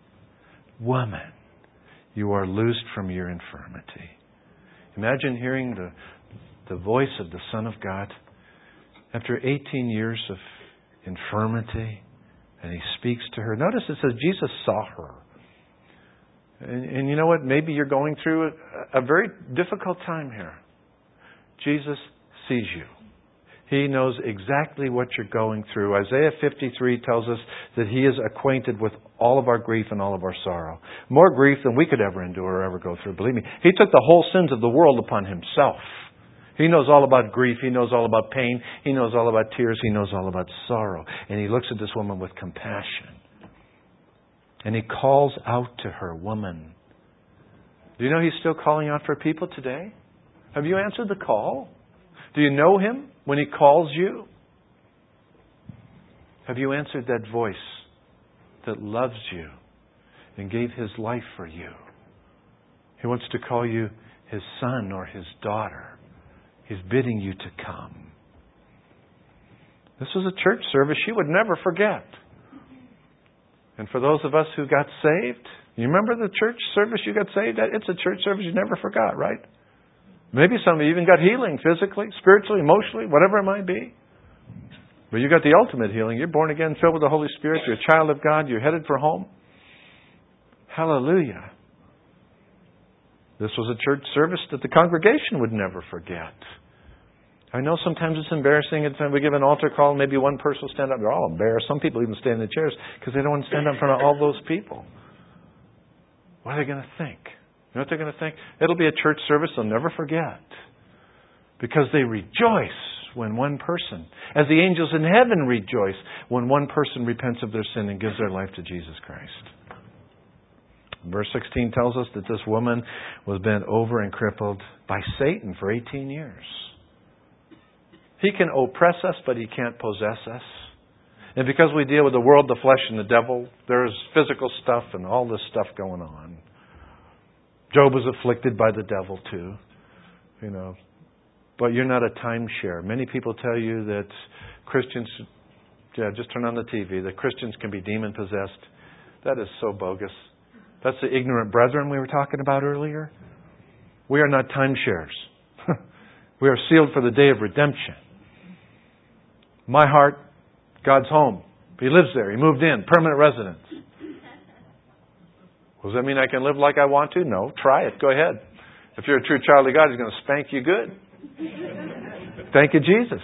A: Woman, you are loosed from your infirmity. Imagine hearing the voice of the Son of God after 18 years of infirmity, and He speaks to her. Notice it says Jesus saw her. And you know what? Maybe you're going through a very difficult time here. Jesus sees you. He knows exactly what you're going through. Isaiah 53 tells us that He is acquainted with all of our grief and all of our sorrow. More grief than we could ever endure or ever go through. Believe me, He took the whole sins of the world upon Himself. He knows all about grief. He knows all about pain. He knows all about tears. He knows all about sorrow. And He looks at this woman with compassion. And He calls out to her, woman. Do you know He's still calling out for people today? Have you answered the call? Do you know Him when He calls you? Have you answered that voice that loves you and gave His life for you? He wants to call you His son or His daughter. He's bidding you to come. This was a church service she would never forget. And for those of us who got saved, you remember the church service you got saved at? It's a church service you never forgot, right? Maybe some of you even got healing physically, spiritually, emotionally, whatever it might be. But you got the ultimate healing. You're born again, filled with the Holy Spirit. You're a child of God. You're headed for home. Hallelujah. This was a church service that the congregation would never forget. I know sometimes it's embarrassing. We give an altar call, maybe one person will stand up. They're all embarrassed. Some people even stand in the chairs because they don't want to stand up in front of all those people. What are they going to think? You know what they're going to think? It'll be a church service they'll never forget. Because they rejoice when one person, as the angels in heaven rejoice, when one person repents of their sin and gives their life to Jesus Christ. Verse 16 tells us that this woman was bent over and crippled by Satan for 18 years. He can oppress us, but he can't possess us. And because we deal with the world, the flesh, and the devil, there's physical stuff and all this stuff going on. Job was afflicted by the devil too, you know. But you're not a timeshare. Many people tell you that Christians, just turn on the TV, that Christians can be demon-possessed. That is so bogus. That's the ignorant brethren we were talking about earlier. We are not timeshares. We are sealed for the day of redemption. My heart, God's home. But he lives there. He moved in. Permanent residence. Does that mean I can live like I want to? No. Try it. Go ahead. If you're a true child of God, He's going to spank you good. Thank you, Jesus.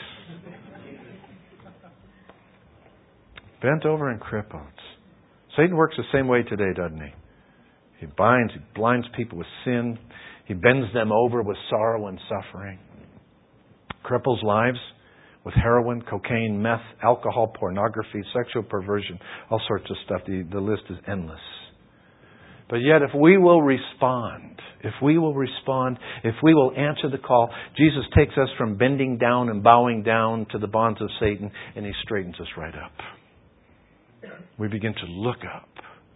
A: Bent over and crippled. Satan works the same way today, doesn't he? He blinds people with sin. He bends them over with sorrow and suffering. Cripples lives with heroin, cocaine, meth, alcohol, pornography, sexual perversion, all sorts of stuff. The list is endless. But yet if we will respond, if we will answer the call, Jesus takes us from bending down and bowing down to the bonds of Satan, and He straightens us right up. We begin to look up.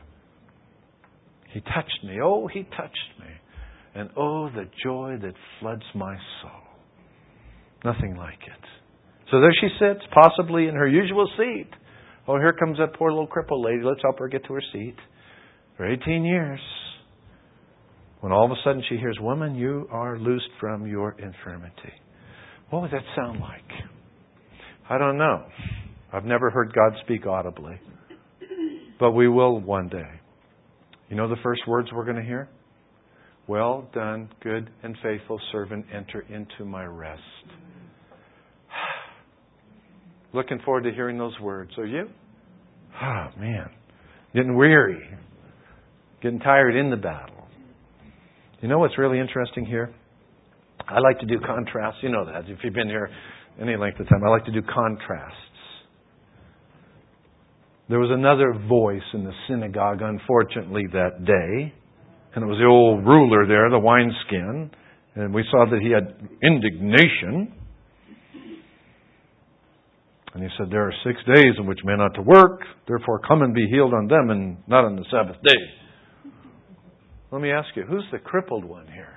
A: He touched me. Oh, He touched me. And oh, the joy that floods my soul. Nothing like it. So there she sits, possibly in her usual seat. Oh, here comes that poor little crippled lady. Let's help her get to her seat. For 18 years. When all of a sudden she hears, "Woman, you are loosed from your infirmity." What would that sound like? I don't know. I've never heard God speak audibly. But we will one day. You know the first words we're going to hear? "Well done, good and faithful servant, enter into my rest." Looking forward to hearing those words. Are you? Oh, man. Getting weary. Getting tired in the battle. You know what's really interesting here? I like to do contrasts. You know that. If you've been here any length of time, I like to do contrasts. There was another voice in the synagogue, unfortunately, that day. And it was the old ruler there, the wineskin. And we saw that he had indignation. And he said, "There are 6 days in which men ought to work. Therefore come and be healed on them and not on the Sabbath day." Let me ask you, who's the crippled one here?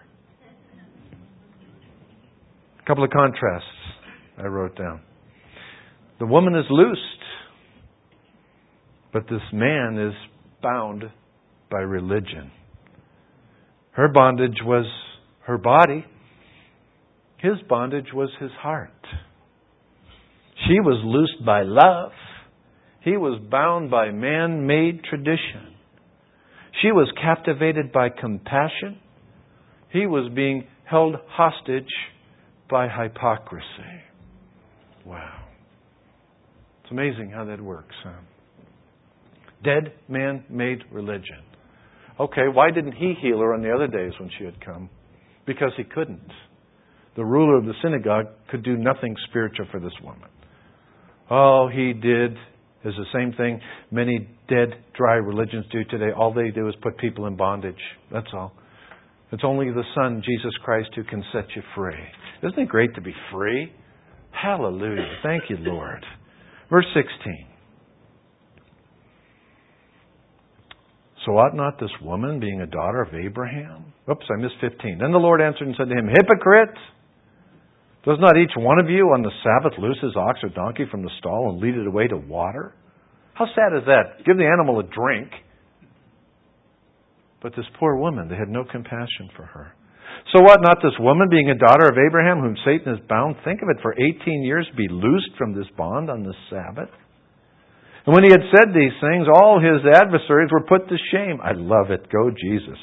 A: A couple of contrasts I wrote down. The woman is loosed, but this man is bound by religion. Her bondage was her body. His bondage was his heart. She was loosed by love. He was bound by man-made tradition. She was captivated by compassion. He was being held hostage by hypocrisy. Wow. It's amazing how that works, huh? Dead man-made religion. Okay, why didn't He heal her on the other days when she had come? Because He couldn't. The ruler of the synagogue could do nothing spiritual for this woman. All He did is the same thing many dead, dry religions do today. All they do is put people in bondage. That's all. It's only the Son, Jesus Christ, who can set you free. Isn't it great to be free? Hallelujah. Thank you, Lord. Verse 16. "So ought not this woman, being a daughter of Abraham?" Oops, I missed 15. "Then the Lord answered and said to him, Hypocrite! Does not each one of you on the Sabbath loose his ox or donkey from the stall and lead it away to water? How sad is that? Give the animal a drink." But this poor woman, they had no compassion for her. "So ought not this woman, being a daughter of Abraham, whom Satan has bound, think of it, for 18 years be loosed from this bond on the Sabbath?" And when he had said these things, all his adversaries were put to shame. I love it. Go, Jesus.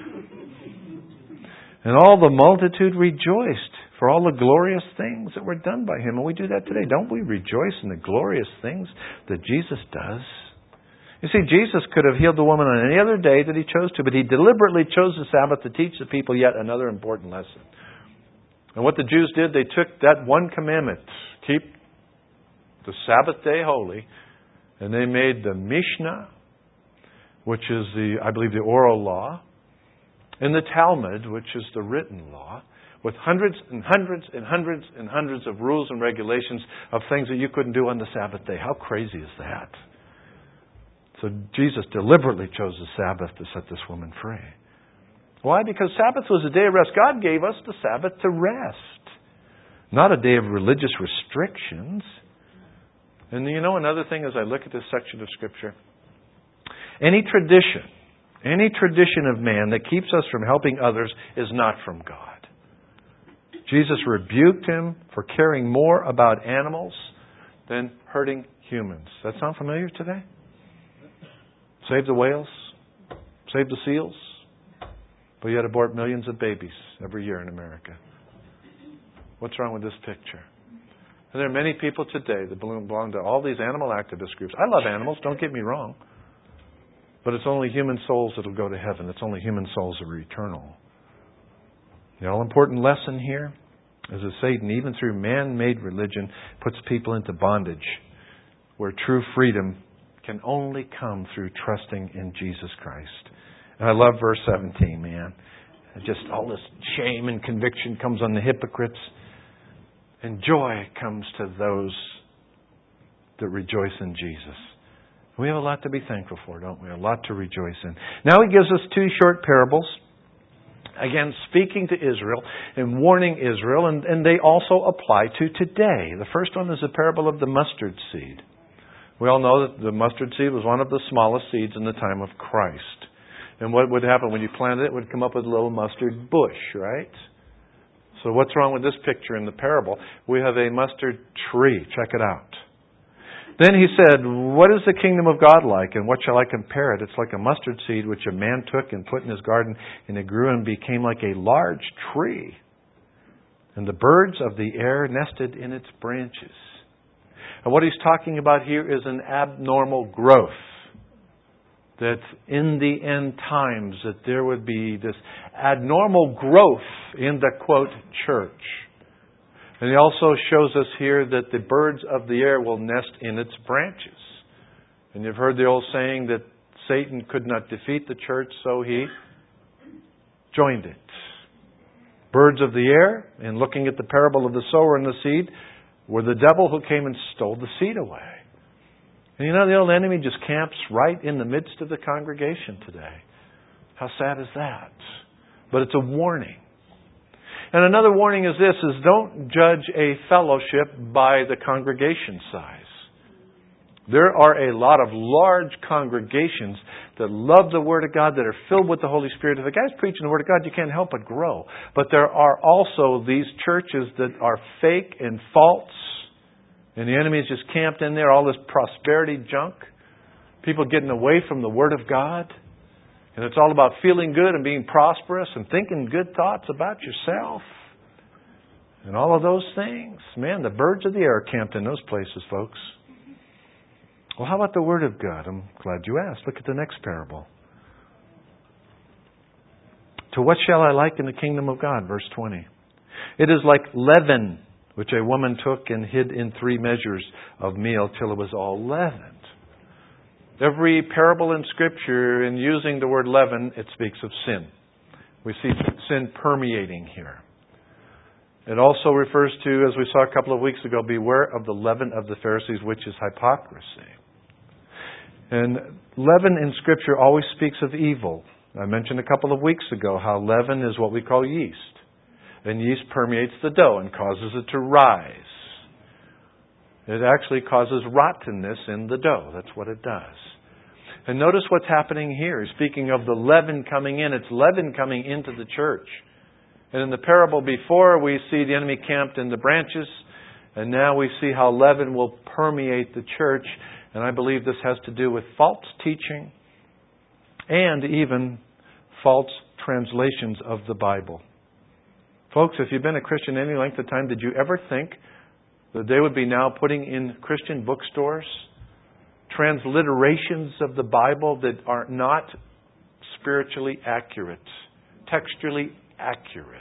A: And all the multitude rejoiced for all the glorious things that were done by Him. And we do that today. Don't we rejoice in the glorious things that Jesus does? You see, Jesus could have healed the woman on any other day that He chose to, but He deliberately chose the Sabbath to teach the people yet another important lesson. And what the Jews did, they took that one commandment, keep the Sabbath day holy, and they made the Mishnah, which is I believe the oral law, and the Talmud, which is the written law, with hundreds and hundreds and hundreds and hundreds of rules and regulations of things that you couldn't do on the Sabbath day. How crazy is that? So Jesus deliberately chose the Sabbath to set this woman free. Why? Because Sabbath was a day of rest. God gave us the Sabbath to rest, not a day of religious restrictions. And you know another thing as I look at this section of Scripture? Any tradition of man that keeps us from helping others is not from God. Jesus rebuked him for caring more about animals than hurting humans. That sound familiar today? Save the whales, save the seals, but yet abort millions of babies every year in America. What's wrong with this picture? And there are many people today that belong to all these animal activist groups. I love animals, don't get me wrong. But it's only human souls that will go to heaven. It's only human souls that are eternal. The all-important lesson here is that Satan, even through man-made religion, puts people into bondage, where true freedom can only come through trusting in Jesus Christ. And I love verse 17, man. Just all this shame and conviction comes on the hypocrites. And joy comes to those that rejoice in Jesus. We have a lot to be thankful for, don't we? A lot to rejoice in. Now he gives us two short parables. Again, speaking to Israel and warning Israel, and they also apply to today. The first one is the parable of the mustard seed. We all know that the mustard seed was one of the smallest seeds in the time of Christ. And what would happen when you planted it? It would come up with a little mustard bush, right? So what's wrong with this picture in the parable? We have a mustard tree. Check it out. Then he said, what is the kingdom of God like, and what shall I compare it? It's like a mustard seed which a man took and put in his garden, and it grew and became like a large tree. And the birds of the air nested in its branches. And what he's talking about here is an abnormal growth. That in the end times, that there would be this abnormal growth in the, quote, church. And he also shows us here that the birds of the air will nest in its branches. And you've heard the old saying that Satan could not defeat the church, so he joined it. Birds of the air, in looking at the parable of the sower and the seed, were the devil who came and stole the seed away. And you know, the old enemy just camps right in the midst of the congregation today. How sad is that? But it's a warning. And another warning is this, is don't judge a fellowship by the congregation size. There are a lot of large congregations that love the Word of God, that are filled with the Holy Spirit. If a guy's preaching the Word of God, you can't help but grow. But there are also these churches that are fake and false. And the enemy is just camped in there, all this prosperity junk. People getting away from the Word of God. And it's all about feeling good and being prosperous and thinking good thoughts about yourself. And all of those things. Man, the birds of the air are camped in those places, folks. Well, how about the Word of God? I'm glad you asked. Look at the next parable. To what shall I liken the kingdom of God? Verse 20. It is like leaven, which a woman took and hid in 3 measures of meal till it was all leavened. Every parable in Scripture, in using the word leaven, it speaks of sin. We see sin permeating here. It also refers to, as we saw a couple of weeks ago, beware of the leaven of the Pharisees, which is hypocrisy. And leaven in Scripture always speaks of evil. I mentioned a couple of weeks ago how leaven is what we call yeast. And yeast permeates the dough and causes it to rise. It actually causes rottenness in the dough. That's what it does. And notice what's happening here. Speaking of the leaven coming in, it's leaven coming into the church. And in the parable before, we see the enemy camped in the branches. And now we see how leaven will permeate the church. And I believe this has to do with false teaching and even false translations of the Bible. Folks, if you've been a Christian any length of time, did you ever think that they would be now putting in Christian bookstores transliterations of the Bible that are not spiritually accurate, textually accurate?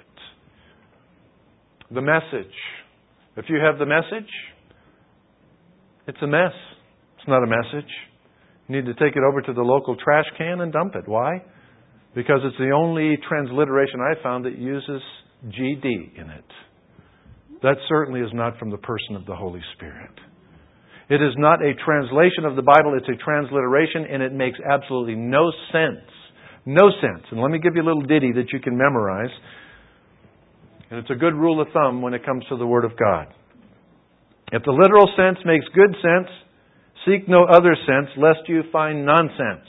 A: The Message. If you have the Message, it's a mess. It's not a message. You need to take it over to the local trash can and dump it. Why? Because it's the only transliteration I found that uses GD in it. That certainly is not from the person of the Holy Spirit. It is not a translation of the Bible. It's a transliteration, and it makes absolutely no sense. No sense. And let me give you a little ditty that you can memorize. And it's a good rule of thumb when it comes to the Word of God. If the literal sense makes good sense, seek no other sense, lest you find nonsense.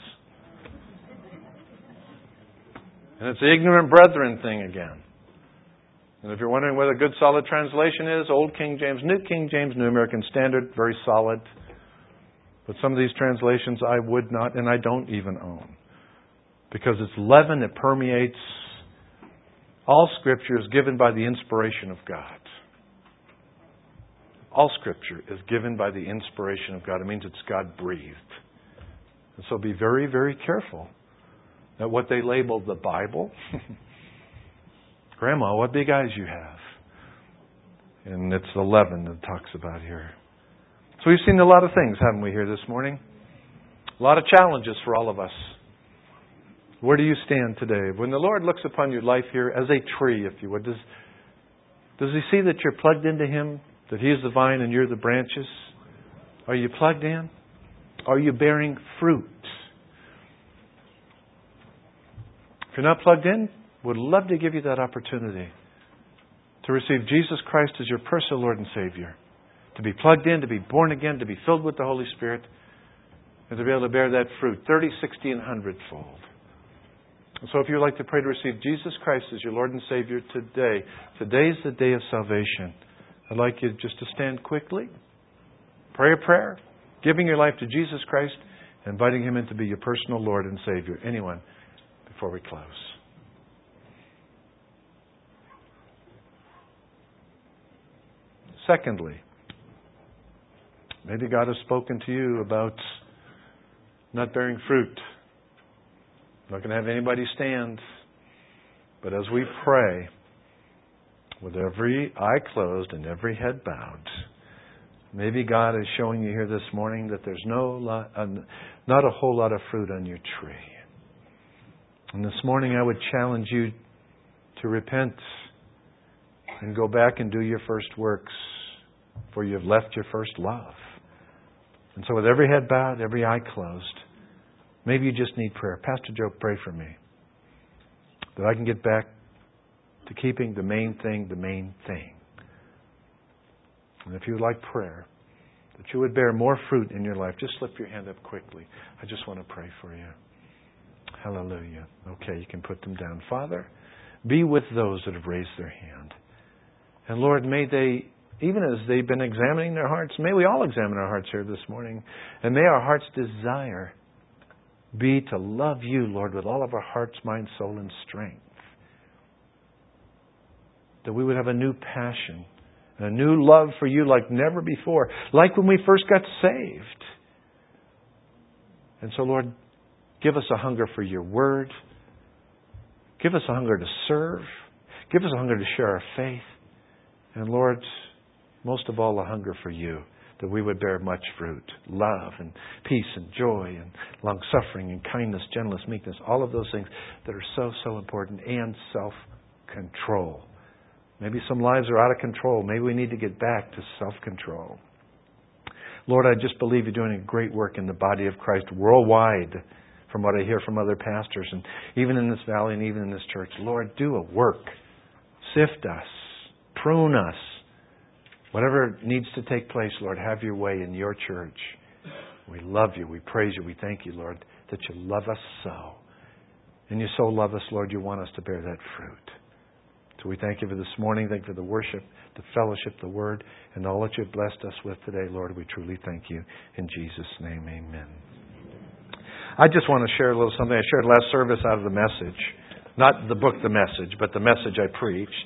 A: And it's the ignorant brethren thing again. And if you're wondering what a good solid translation is, Old King James, New King James, New American Standard, very solid. But some of these translations I would not, and I don't even own. Because it's leaven, it permeates. All Scripture is given by the inspiration of God. All Scripture is given by the inspiration of God. It means it's God-breathed. And so be very, very careful that what they label the Bible. Grandma, what big eyes you have. And it's the leaven that talks about here. So we've seen a lot of things, haven't we, here this morning? A lot of challenges for all of us. Where do you stand today? When the Lord looks upon your life here as a tree, if you would, does He see that you're plugged into Him? That He is the vine and you're the branches? Are you plugged in? Are you bearing fruit? If you're not plugged in, would love to give you that opportunity to receive Jesus Christ as your personal Lord and Savior. To be plugged in, to be born again, to be filled with the Holy Spirit, and to be able to bear that fruit 30, 60, and 100-fold. And so if you'd like to pray to receive Jesus Christ as your Lord and Savior today, today's the day of salvation. I'd like you just to stand quickly, pray a prayer, giving your life to Jesus Christ, inviting Him in to be your personal Lord and Savior. Anyone, before we close. Secondly, maybe God has spoken to you about not bearing fruit. I'm not going to have anybody stand. But as we pray, with every eye closed and every head bowed, maybe God is showing you here this morning that there's not a whole lot of fruit on your tree. And this morning I would challenge you to repent and go back and do your first works, for you have left your first love. And so with every head bowed, every eye closed, maybe you just need prayer. Pastor Joe, pray for me, that I can get back to keeping the main thing the main thing. And if you would like prayer, that you would bear more fruit in your life, just slip your hand up quickly. I just want to pray for you. Hallelujah. Okay, you can put them down. Father, be with those that have raised their hand. And Lord, may they, even as they've been examining their hearts, may we all examine our hearts here this morning. And may our heart's desire be to love you, Lord, with all of our hearts, mind, soul, and strength. That we would have a new passion and a new love for you like never before, like when we first got saved. And so, Lord, give us a hunger for your word. Give us a hunger to serve. Give us a hunger to share our faith. And Lord, most of all, a hunger for you, that we would bear much fruit, love and peace and joy and long-suffering and kindness, gentleness, meekness, all of those things that are so, so important, and self-control. Maybe some lives are out of control. Maybe we need to get back to self-control. Lord, I just believe you're doing a great work in the body of Christ worldwide, from what I hear from other pastors, and even in this valley and even in this church. Lord, do a work. Sift us. Prune us. Whatever needs to take place, Lord, have your way in your church. We love you. We praise you. We thank you, Lord, that you love us so. And you so love us, Lord, you want us to bear that fruit. So we thank you for this morning. Thank you for the worship, the fellowship, the word, and all that you've blessed us with today, Lord. We truly thank you. In Jesus' name, amen. I just want to share a little something I shared last service out of the message. Not the book, The Message, but the message I preached.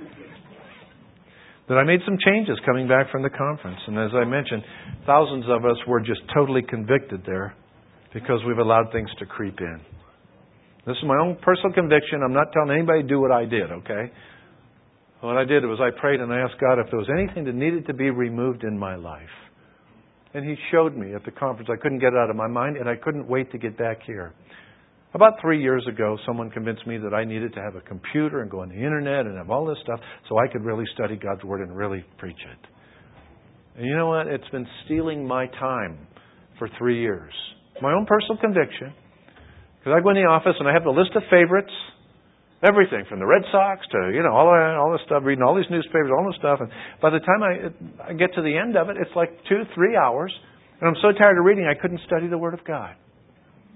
A: That I made some changes coming back from the conference. And as I mentioned, thousands of us were just totally convicted there because we've allowed things to creep in. This is my own personal conviction. I'm not telling anybody to do what I did, okay? What I did was I prayed and I asked God if there was anything that needed to be removed in my life. And He showed me at the conference. I couldn't get it out of my mind, and I couldn't wait to get back here. About 3 years ago, someone convinced me that I needed to have a computer and go on the internet and have all this stuff so I could really study God's Word and really preach it. And you know what? It's been stealing my time for 3 years. My own personal conviction. Because I go in the office and I have the list of favorites, everything from the Red Sox to, all this stuff, reading all these newspapers, all this stuff. And by the time I get to the end of it, it's like 2-3 hours. And I'm so tired of reading, I couldn't study the Word of God.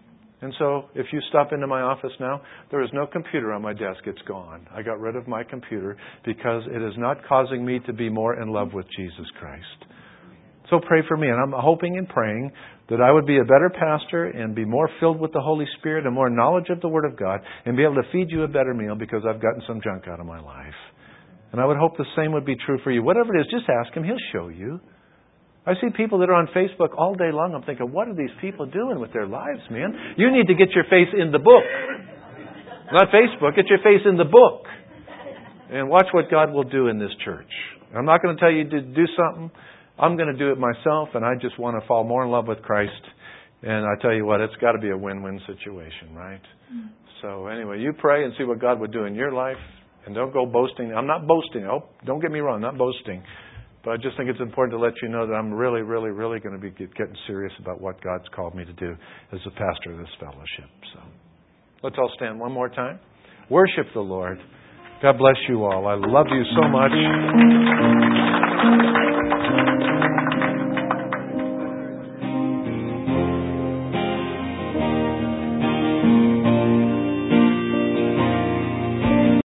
A: And so if you stop into my office now, there is no computer on my desk. It's gone. I got rid of my computer because it is not causing me to be more in love with Jesus Christ. So pray for me. And I'm hoping and praying that I would be a better pastor and be more filled with the Holy Spirit and more knowledge of the Word of God and be able to feed you a better meal because I've gotten some junk out of my life. And I would hope the same would be true for you. Whatever it is, just ask Him. He'll show you. I see people that are on Facebook all day long. I'm thinking, what are these people doing with their lives, man? You need to get your face in the book. Not Facebook. Get your face in the book. And watch what God will do in this church. I'm not going to tell you to do something. I'm going to do it myself, and I just want to fall more in love with Christ. And I tell you what, it's got to be a win-win situation, right? So anyway, you pray and see what God would do in your life. And don't go boasting. I'm not boasting. Oh, don't get me wrong. I'm not boasting. But I just think it's important to let you know that I'm really, really, really going to be getting serious about what God's called me to do as a pastor of this fellowship. So let's all stand one more time. Worship the Lord. God bless you all. I love you so much.